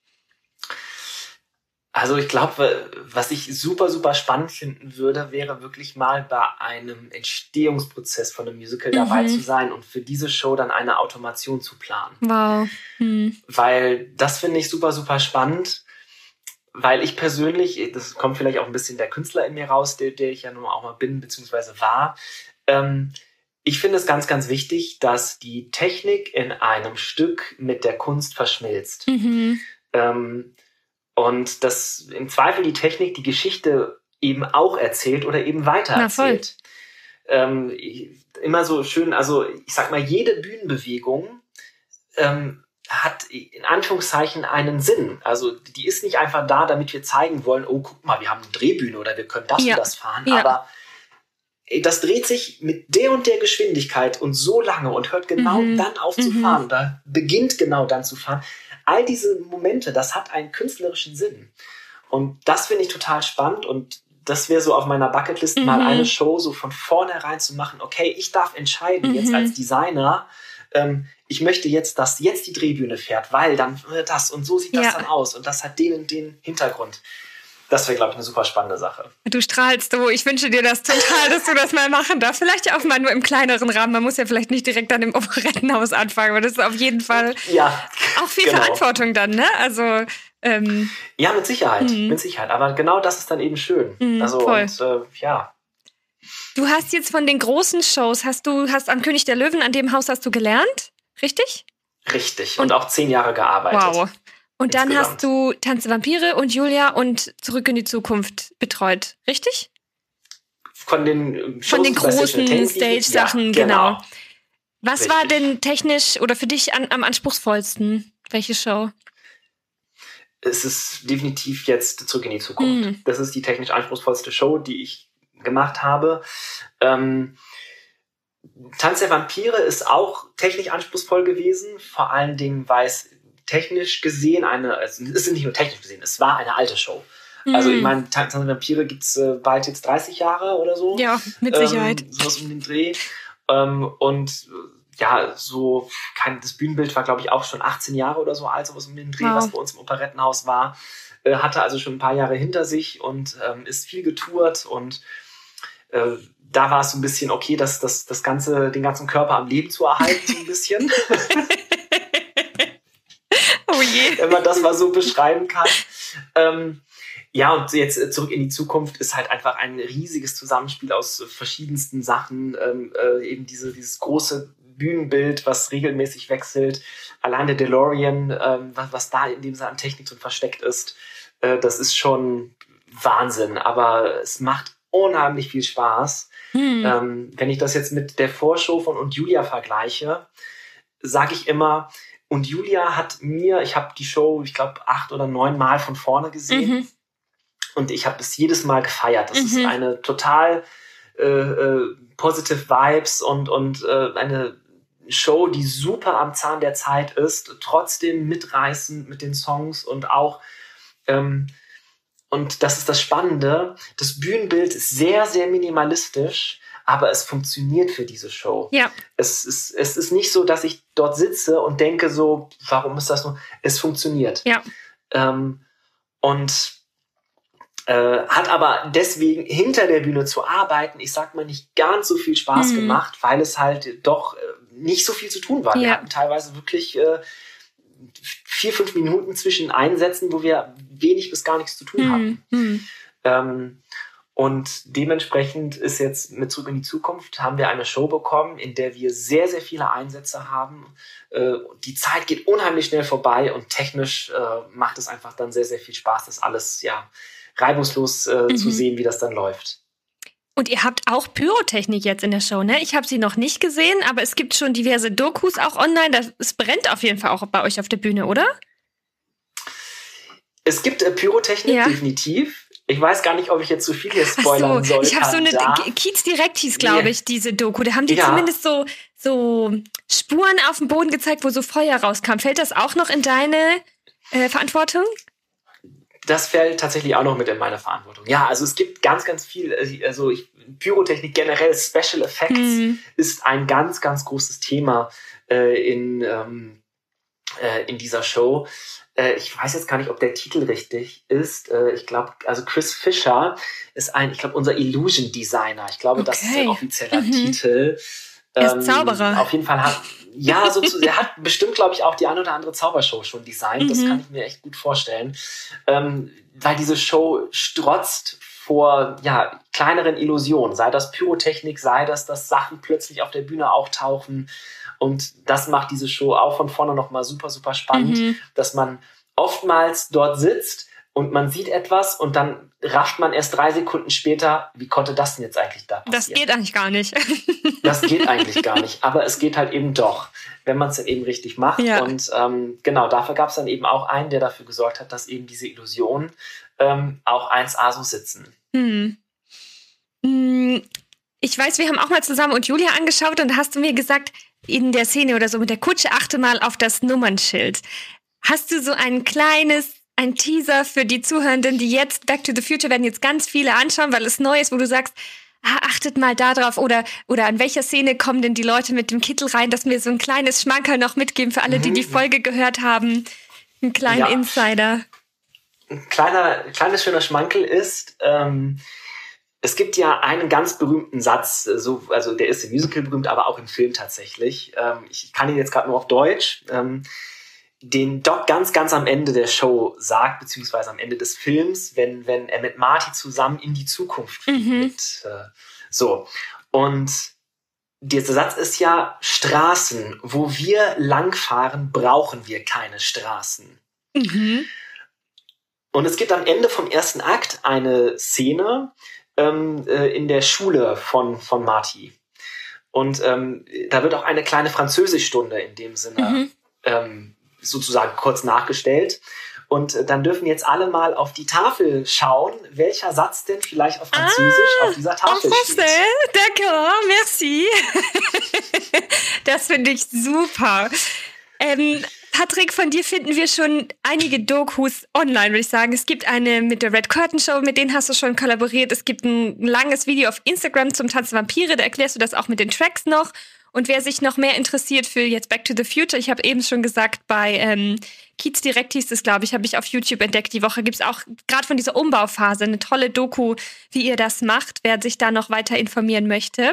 Also ich glaube, was ich super, super spannend finden würde, wäre wirklich mal bei einem Entstehungsprozess von einem Musical Mhm. dabei zu sein und für diese Show dann eine Automation zu planen. Wow. Hm. Weil das finde ich super, super spannend, weil ich persönlich, das kommt vielleicht auch ein bisschen der Künstler in mir raus, der, der ich ja nun auch mal bin, beziehungsweise war, ähm, ich finde es ganz, ganz wichtig, dass die Technik in einem Stück mit der Kunst verschmilzt. Mhm. Ähm, und dass im Zweifel die Technik die Geschichte eben auch erzählt oder eben weiter Na, voll. erzählt. Ähm, ich- immer so schön, also ich sag mal, jede Bühnenbewegung ähm, hat in Anführungszeichen einen Sinn. Also die ist nicht einfach da, damit wir zeigen wollen, oh, guck mal, wir haben eine Drehbühne oder wir können das Ja. und das fahren. Ja. Aber ey, das dreht sich mit der und der Geschwindigkeit und so lange und hört genau Mhm. dann auf zu Mhm. fahren oder beginnt genau dann zu fahren. All diese Momente, das hat einen künstlerischen Sinn. Und das finde ich total spannend und das wäre so auf meiner Bucketlist, Mhm. mal eine Show so von vornherein zu machen. Okay, ich darf entscheiden Mhm. jetzt als Designer, ähm, ich möchte jetzt, dass jetzt die Drehbühne fährt, weil dann äh, das und so sieht das ja. dann aus und das hat den und den Hintergrund. Das wäre, glaube ich, eine super spannende Sache. Du strahlst, du. Ich wünsche dir das total, dass du das mal machen darfst. Vielleicht ja auch mal nur im kleineren Rahmen. Man muss ja vielleicht nicht direkt dann im Operettenhaus anfangen, aber das ist auf jeden Fall ja, auch viel genau. Verantwortung dann, ne? Also ähm, ja, mit Sicherheit, mhm. mit Sicherheit. Aber genau das ist dann eben schön. Mhm, also voll. und äh, ja. Du hast jetzt von den großen Shows, hast du hast am König der Löwen, an dem Haus hast du gelernt, richtig? Richtig. Und, und auch zehn Jahre gearbeitet. Wow. Und dann insgesamt. hast du Tanz der Vampire und Julia und Zurück in die Zukunft betreut, richtig? Von den Shows Von den großen Stage-Sachen, ja, genau. genau. Was Richtig. war denn technisch oder für dich an, am anspruchsvollsten? Welche Show? Es ist definitiv jetzt Zurück in die Zukunft. Mhm. Das ist die technisch anspruchsvollste Show, die ich gemacht habe. Ähm, Tanz der Vampire ist auch technisch anspruchsvoll gewesen, vor allen Dingen, weil es technisch gesehen eine, also es ist nicht nur technisch gesehen, es war eine alte Show. Mhm. Also ich meine, Tanz der Vampire gibt es äh, bald jetzt dreißig Jahre oder so. Ja, mit Sicherheit. Ähm, sowas um den Dreh. Ähm, und ja, so, kein, das Bühnenbild war, glaube ich, auch schon achtzehn Jahre oder so alt, sowas um den Dreh, wow. was bei uns im Operettenhaus war. Äh, hatte also schon ein paar Jahre hinter sich und ähm, ist viel getourt und äh, da war es so ein bisschen okay, das, das, das ganze, den ganzen Körper am Leben zu erhalten, so ein bisschen. Oh je. Wenn man das mal so beschreiben kann. Ähm, ja, und jetzt Zurück in die Zukunft ist halt einfach ein riesiges Zusammenspiel aus verschiedensten Sachen. Ähm, äh, eben diese, dieses große Bühnenbild, was regelmäßig wechselt. Allein der DeLorean, ähm, was, was da in dem Sinne an Technik drin versteckt ist, äh, das ist schon Wahnsinn. Aber es macht unheimlich viel Spaß. Hm. Ähm, wenn ich das jetzt mit der Vorschau von Und Julia vergleiche, sage ich immer, Und Julia hat mir, ich habe die Show, ich glaube, acht oder neun Mal von vorne gesehen. Mhm. Und ich habe es jedes Mal gefeiert. Das mhm. ist eine total äh, äh, positive Vibes und, und äh, eine Show, die super am Zahn der Zeit ist, trotzdem mitreißend mit den Songs und auch, ähm, und das ist das Spannende, das Bühnenbild ist sehr, sehr minimalistisch, aber es funktioniert für diese Show. Ja. Es ist, es ist nicht so, dass ich dort sitze und denke so, warum ist das nur? Es funktioniert. Ja. Ähm, und äh, hat aber deswegen hinter der Bühne zu arbeiten, ich sag mal, nicht ganz so viel Spaß mhm. gemacht, weil es halt doch äh, nicht so viel zu tun war. Ja. Wir hatten teilweise wirklich äh, vier, fünf Minuten zwischen Einsätzen, wo wir wenig bis gar nichts zu tun hatten. Mhm. Ähm, und dementsprechend ist jetzt mit Zurück in die Zukunft haben wir eine Show bekommen, in der wir sehr, sehr viele Einsätze haben. Äh, die Zeit geht unheimlich schnell vorbei und technisch äh, macht es einfach dann sehr, sehr viel Spaß, das alles ja reibungslos äh, mhm. zu sehen, wie das dann läuft. Und ihr habt auch Pyrotechnik jetzt in der Show, ne? Ich habe sie noch nicht gesehen, aber es gibt schon diverse Dokus auch online. Das, es brennt auf jeden Fall auch bei euch auf der Bühne, oder? Es gibt äh, Pyrotechnik, ja. definitiv. Ich weiß gar nicht, ob ich jetzt zu viel hier spoilern soll. Ich habe so eine da. Kiez direkt hieß, glaube ich, diese Doku. Da haben die ja. zumindest so, so Spuren auf dem Boden gezeigt, wo so Feuer rauskam. Fällt das auch noch in deine äh, Verantwortung? Das fällt tatsächlich auch noch mit in meine Verantwortung. Ja, also es gibt ganz, ganz viel, also ich, Pyrotechnik generell, Special Effects mhm. ist ein ganz, ganz großes Thema äh, in, ähm, äh, in dieser Show. Äh, ich weiß jetzt gar nicht, ob der Titel richtig ist. Äh, ich glaube, also Chris Fisher ist ein, ich glaube, unser Illusion Designer. Ich glaube, okay. das ist der offizielle mhm. Titel. Er ist Zauberer. Ähm, auf jeden Fall hat, ja, so zu, er hat bestimmt, glaube ich, auch die ein oder andere Zaubershow schon designt. Mhm. Das kann ich mir echt gut vorstellen. Ähm, weil diese Show strotzt vor, ja, kleineren Illusionen. Sei das Pyrotechnik, sei das, dass Sachen plötzlich auf der Bühne auftauchen. Und das macht diese Show auch von vorne nochmal super, super spannend, mhm. dass man oftmals dort sitzt und man sieht etwas und dann rafft man erst drei Sekunden später, wie konnte das denn jetzt eigentlich da passieren? Das geht eigentlich gar nicht. Das geht eigentlich gar nicht, aber es geht halt eben doch, wenn man es dann eben richtig macht. Ja. Und ähm, genau, dafür gab es dann eben auch einen, der dafür gesorgt hat, dass eben diese Illusionen ähm, auch eins A so sitzen. Hm. Ich weiß, wir haben auch mal zusammen Und Julia angeschaut und da hast du mir gesagt, in der Szene oder so mit der Kutsche, achte mal auf das Nummernschild. Hast du so ein kleines Ein Teaser für die Zuhörenden, die jetzt Back to the Future werden jetzt ganz viele anschauen, weil es neu ist, wo du sagst, ah, achtet mal da drauf oder, oder an welcher Szene kommen denn die Leute mit dem Kittel rein, dass wir so ein kleines Schmankerl noch mitgeben für alle, die die Folge gehört haben. Einen kleinen ja. Insider. Ein kleiner, kleines schöner Schmankerl ist, ähm, es gibt ja einen ganz berühmten Satz, so, also der ist im Musical berühmt, aber auch im Film tatsächlich. Ähm, ich kann ihn jetzt gerade nur auf Deutsch. Ähm, den Doc ganz, ganz am Ende der Show sagt, beziehungsweise am Ende des Films, wenn, wenn er mit Marty zusammen in die Zukunft fliegt. Mhm. Mit, äh, so. Und dieser Satz ist ja, Straßen, wo wir langfahren, brauchen wir keine Straßen. Mhm. Und es gibt am Ende vom ersten Akt eine Szene ähm, äh, in der Schule von, von Marty. Und ähm, da wird auch eine kleine Französischstunde in dem Sinne mhm. ähm, sozusagen kurz nachgestellt. Und äh, dann dürfen jetzt alle mal auf die Tafel schauen, welcher Satz denn vielleicht auf Französisch ah, auf dieser Tafel steht. D'accord, merci. Das finde ich super. Ähm, Patrick, von dir finden wir schon einige Dokus online, würde ich sagen. Es gibt eine mit der Red Curtain Show, mit denen hast du schon kollaboriert. Es gibt ein langes Video auf Instagram zum Tanz der Vampire, da erklärst du das auch mit den Tracks noch. Und wer sich noch mehr interessiert für jetzt Back to the Future, ich habe eben schon gesagt, bei ähm, Kiez Direkt hieß es, glaube ich, habe ich auf YouTube entdeckt. Die Woche gibt es auch gerade von dieser Umbauphase eine tolle Doku, wie ihr das macht, wer sich da noch weiter informieren möchte.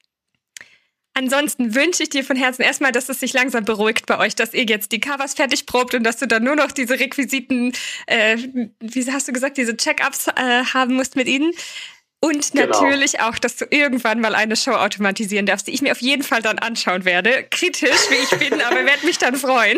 Ansonsten wünsche ich dir von Herzen erstmal, dass es sich langsam beruhigt bei euch, dass ihr jetzt die Covers fertig probt und dass du dann nur noch diese Requisiten, äh, wie hast du gesagt, diese Check-ups äh, haben musst mit ihnen. Und natürlich genau. auch, dass du irgendwann mal eine Show automatisieren darfst, die ich mir auf jeden Fall dann anschauen werde. Kritisch, wie ich bin, aber werde mich dann freuen.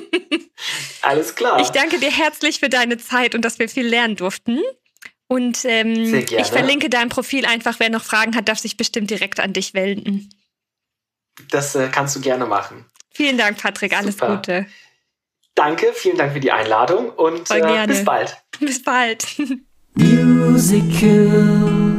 Alles klar. Ich danke dir herzlich für deine Zeit und dass wir viel lernen durften. Und ähm, Sehr gerne. Ich verlinke dein Profil einfach. Wer noch Fragen hat, darf sich bestimmt direkt an dich wenden. Das äh, kannst du gerne machen. Vielen Dank, Patrick. Alles Super. Gute. Danke, vielen Dank für die Einladung und äh, bis bald. Bis bald. Musical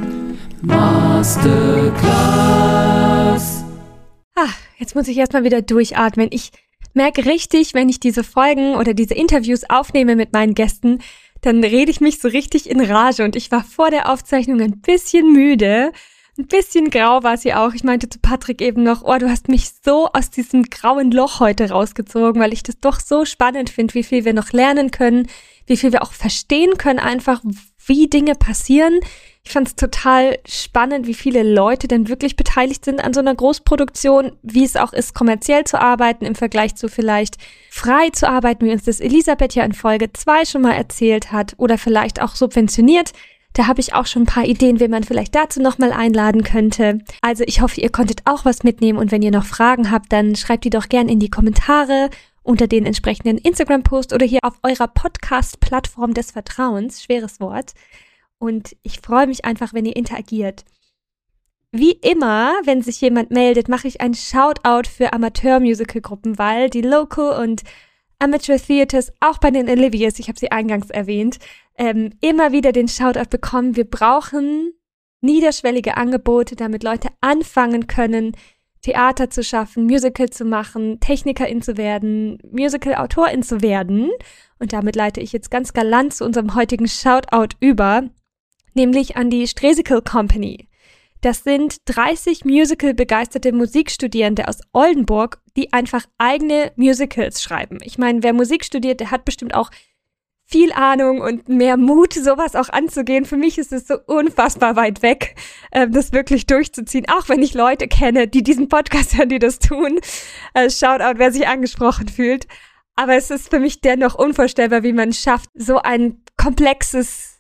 Masterclass. Ah, jetzt muss ich erstmal wieder durchatmen. Ich merke richtig, wenn ich diese Folgen oder diese Interviews aufnehme mit meinen Gästen, dann rede ich mich so richtig in Rage. Und ich war vor der Aufzeichnung ein bisschen müde. Ein bisschen grau war sie auch. Ich meinte zu Patrick eben noch, oh, du hast mich so aus diesem grauen Loch heute rausgezogen, weil ich das doch so spannend finde, wie viel wir noch lernen können, wie viel wir auch verstehen können einfach, wie Dinge passieren. Ich fand es total spannend, wie viele Leute denn wirklich beteiligt sind an so einer Großproduktion, wie es auch ist, kommerziell zu arbeiten im Vergleich zu vielleicht frei zu arbeiten, wie uns das Elisabeth ja in Folge zwei schon mal erzählt hat oder vielleicht auch subventioniert. Da habe ich auch schon ein paar Ideen, wen man vielleicht dazu nochmal einladen könnte. Also ich hoffe, ihr konntet auch was mitnehmen und wenn ihr noch Fragen habt, dann schreibt die doch gern in die Kommentare unter den entsprechenden Instagram-Post oder hier auf eurer Podcast-Plattform des Vertrauens. Schweres Wort. Und ich freue mich einfach, wenn ihr interagiert. Wie immer, wenn sich jemand meldet, mache ich ein Shoutout für Amateur-Musical-Gruppen, weil die Local und Amateur Theaters, auch bei den Oliviers, ich habe sie eingangs erwähnt, ähm, immer wieder den Shoutout bekommen. Wir brauchen niederschwellige Angebote, damit Leute anfangen können, Theater zu schaffen, Musical zu machen, Technikerin zu werden, Musical-Autorin zu werden. Und damit leite ich jetzt ganz galant zu unserem heutigen Shoutout über, nämlich an die Stresical Company. Das sind dreißig Musical-begeisterte Musikstudierende aus Oldenburg, die einfach eigene Musicals schreiben. Ich meine, wer Musik studiert, der hat bestimmt auch viel Ahnung und mehr Mut, sowas auch anzugehen. Für mich ist es so unfassbar weit weg, das wirklich durchzuziehen. Auch wenn ich Leute kenne, die diesen Podcast hören, die das tun. Shoutout, wer sich angesprochen fühlt. Aber es ist für mich dennoch unvorstellbar, wie man es schafft, so ein komplexes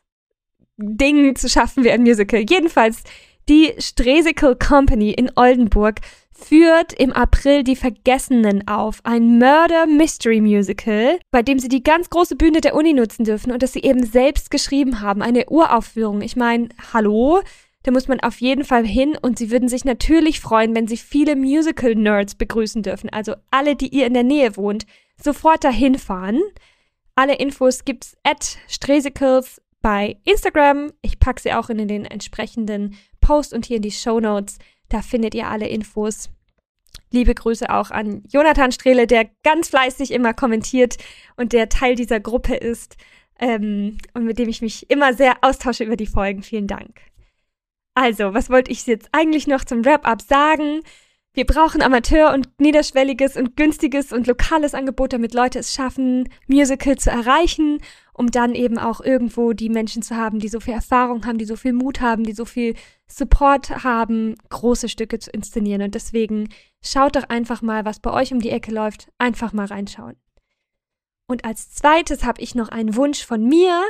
Ding zu schaffen wie ein Musical. Jedenfalls, die Stresical Company in Oldenburg führt im April Die Vergessenen auf, ein Murder-Mystery-Musical, bei dem sie die ganz große Bühne der Uni nutzen dürfen und das sie eben selbst geschrieben haben, eine Uraufführung. Ich meine, hallo, da muss man auf jeden Fall hin und sie würden sich natürlich freuen, wenn sie viele Musical-Nerds begrüßen dürfen. Also alle, die ihr in der Nähe wohnt, sofort dahin fahren. Alle Infos gibt's at Stresicals bei Instagram. Ich packe sie auch in den entsprechenden Post und hier in die Shownotes. Da findet ihr alle Infos. Liebe Grüße auch an Jonathan Strehle, der ganz fleißig immer kommentiert und der Teil dieser Gruppe ist ähm, und mit dem ich mich immer sehr austausche über die Folgen. Vielen Dank. Also, was wollte ich jetzt eigentlich noch zum Wrap-up sagen? Wir brauchen Amateur- und niederschwelliges und günstiges und lokales Angebot, damit Leute es schaffen, Musical zu erreichen, um dann eben auch irgendwo die Menschen zu haben, die so viel Erfahrung haben, die so viel Mut haben, die so viel Support haben, große Stücke zu inszenieren. Und deswegen schaut doch einfach mal, was bei euch um die Ecke läuft. Einfach mal reinschauen. Und als zweites habe ich noch einen Wunsch von mir.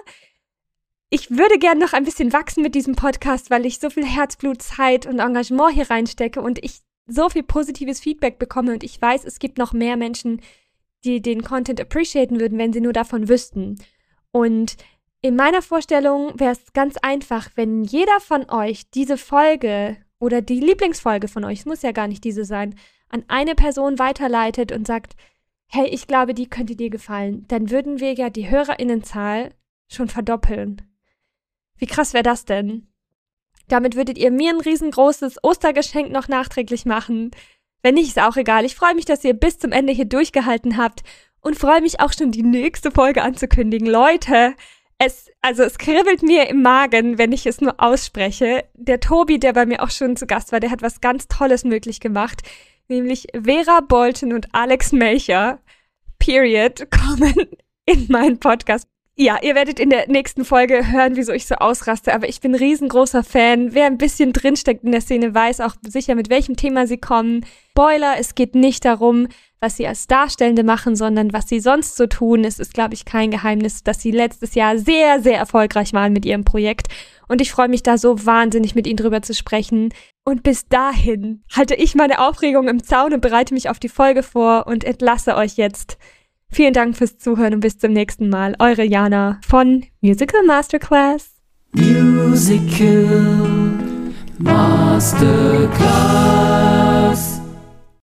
Ich würde gerne noch ein bisschen wachsen mit diesem Podcast, weil ich so viel Herzblut, Zeit und Engagement hier reinstecke und ich so viel positives Feedback bekomme. Und ich weiß, es gibt noch mehr Menschen, die den Content appreciaten würden, wenn sie nur davon wüssten. Und in meiner Vorstellung wäre es ganz einfach, wenn jeder von euch diese Folge oder die Lieblingsfolge von euch, es muss ja gar nicht diese sein, an eine Person weiterleitet und sagt, hey, ich glaube, die könnte dir gefallen, dann würden wir ja die HörerInnenzahl schon verdoppeln. Wie krass wäre das denn? Damit würdet ihr mir ein riesengroßes Ostergeschenk noch nachträglich machen. Wenn nicht, ist auch egal. Ich freue mich, dass ihr bis zum Ende hier durchgehalten habt und freue mich auch schon, die nächste Folge anzukündigen. Leute, es, also es kribbelt mir im Magen, wenn ich es nur ausspreche. Der Tobi, der bei mir auch schon zu Gast war, der hat was ganz Tolles möglich gemacht, nämlich Vera Bolton und Alex Melcher, period, kommen in meinen Podcast. Ja, ihr werdet in der nächsten Folge hören, wieso ich so ausraste, aber ich bin ein riesengroßer Fan. Wer ein bisschen drinsteckt in der Szene, weiß auch sicher, mit welchem Thema sie kommen. Spoiler, es geht nicht darum, was sie als Darstellende machen, sondern was sie sonst so tun. Es ist, glaube ich, kein Geheimnis, dass sie letztes Jahr sehr, sehr erfolgreich waren mit ihrem Projekt. Und ich freue mich da so wahnsinnig, mit ihnen drüber zu sprechen. Und bis dahin halte ich meine Aufregung im Zaun und bereite mich auf die Folge vor und entlasse euch jetzt. Vielen Dank fürs Zuhören und bis zum nächsten Mal. Eure Jana von Musical Masterclass. Musical Masterclass.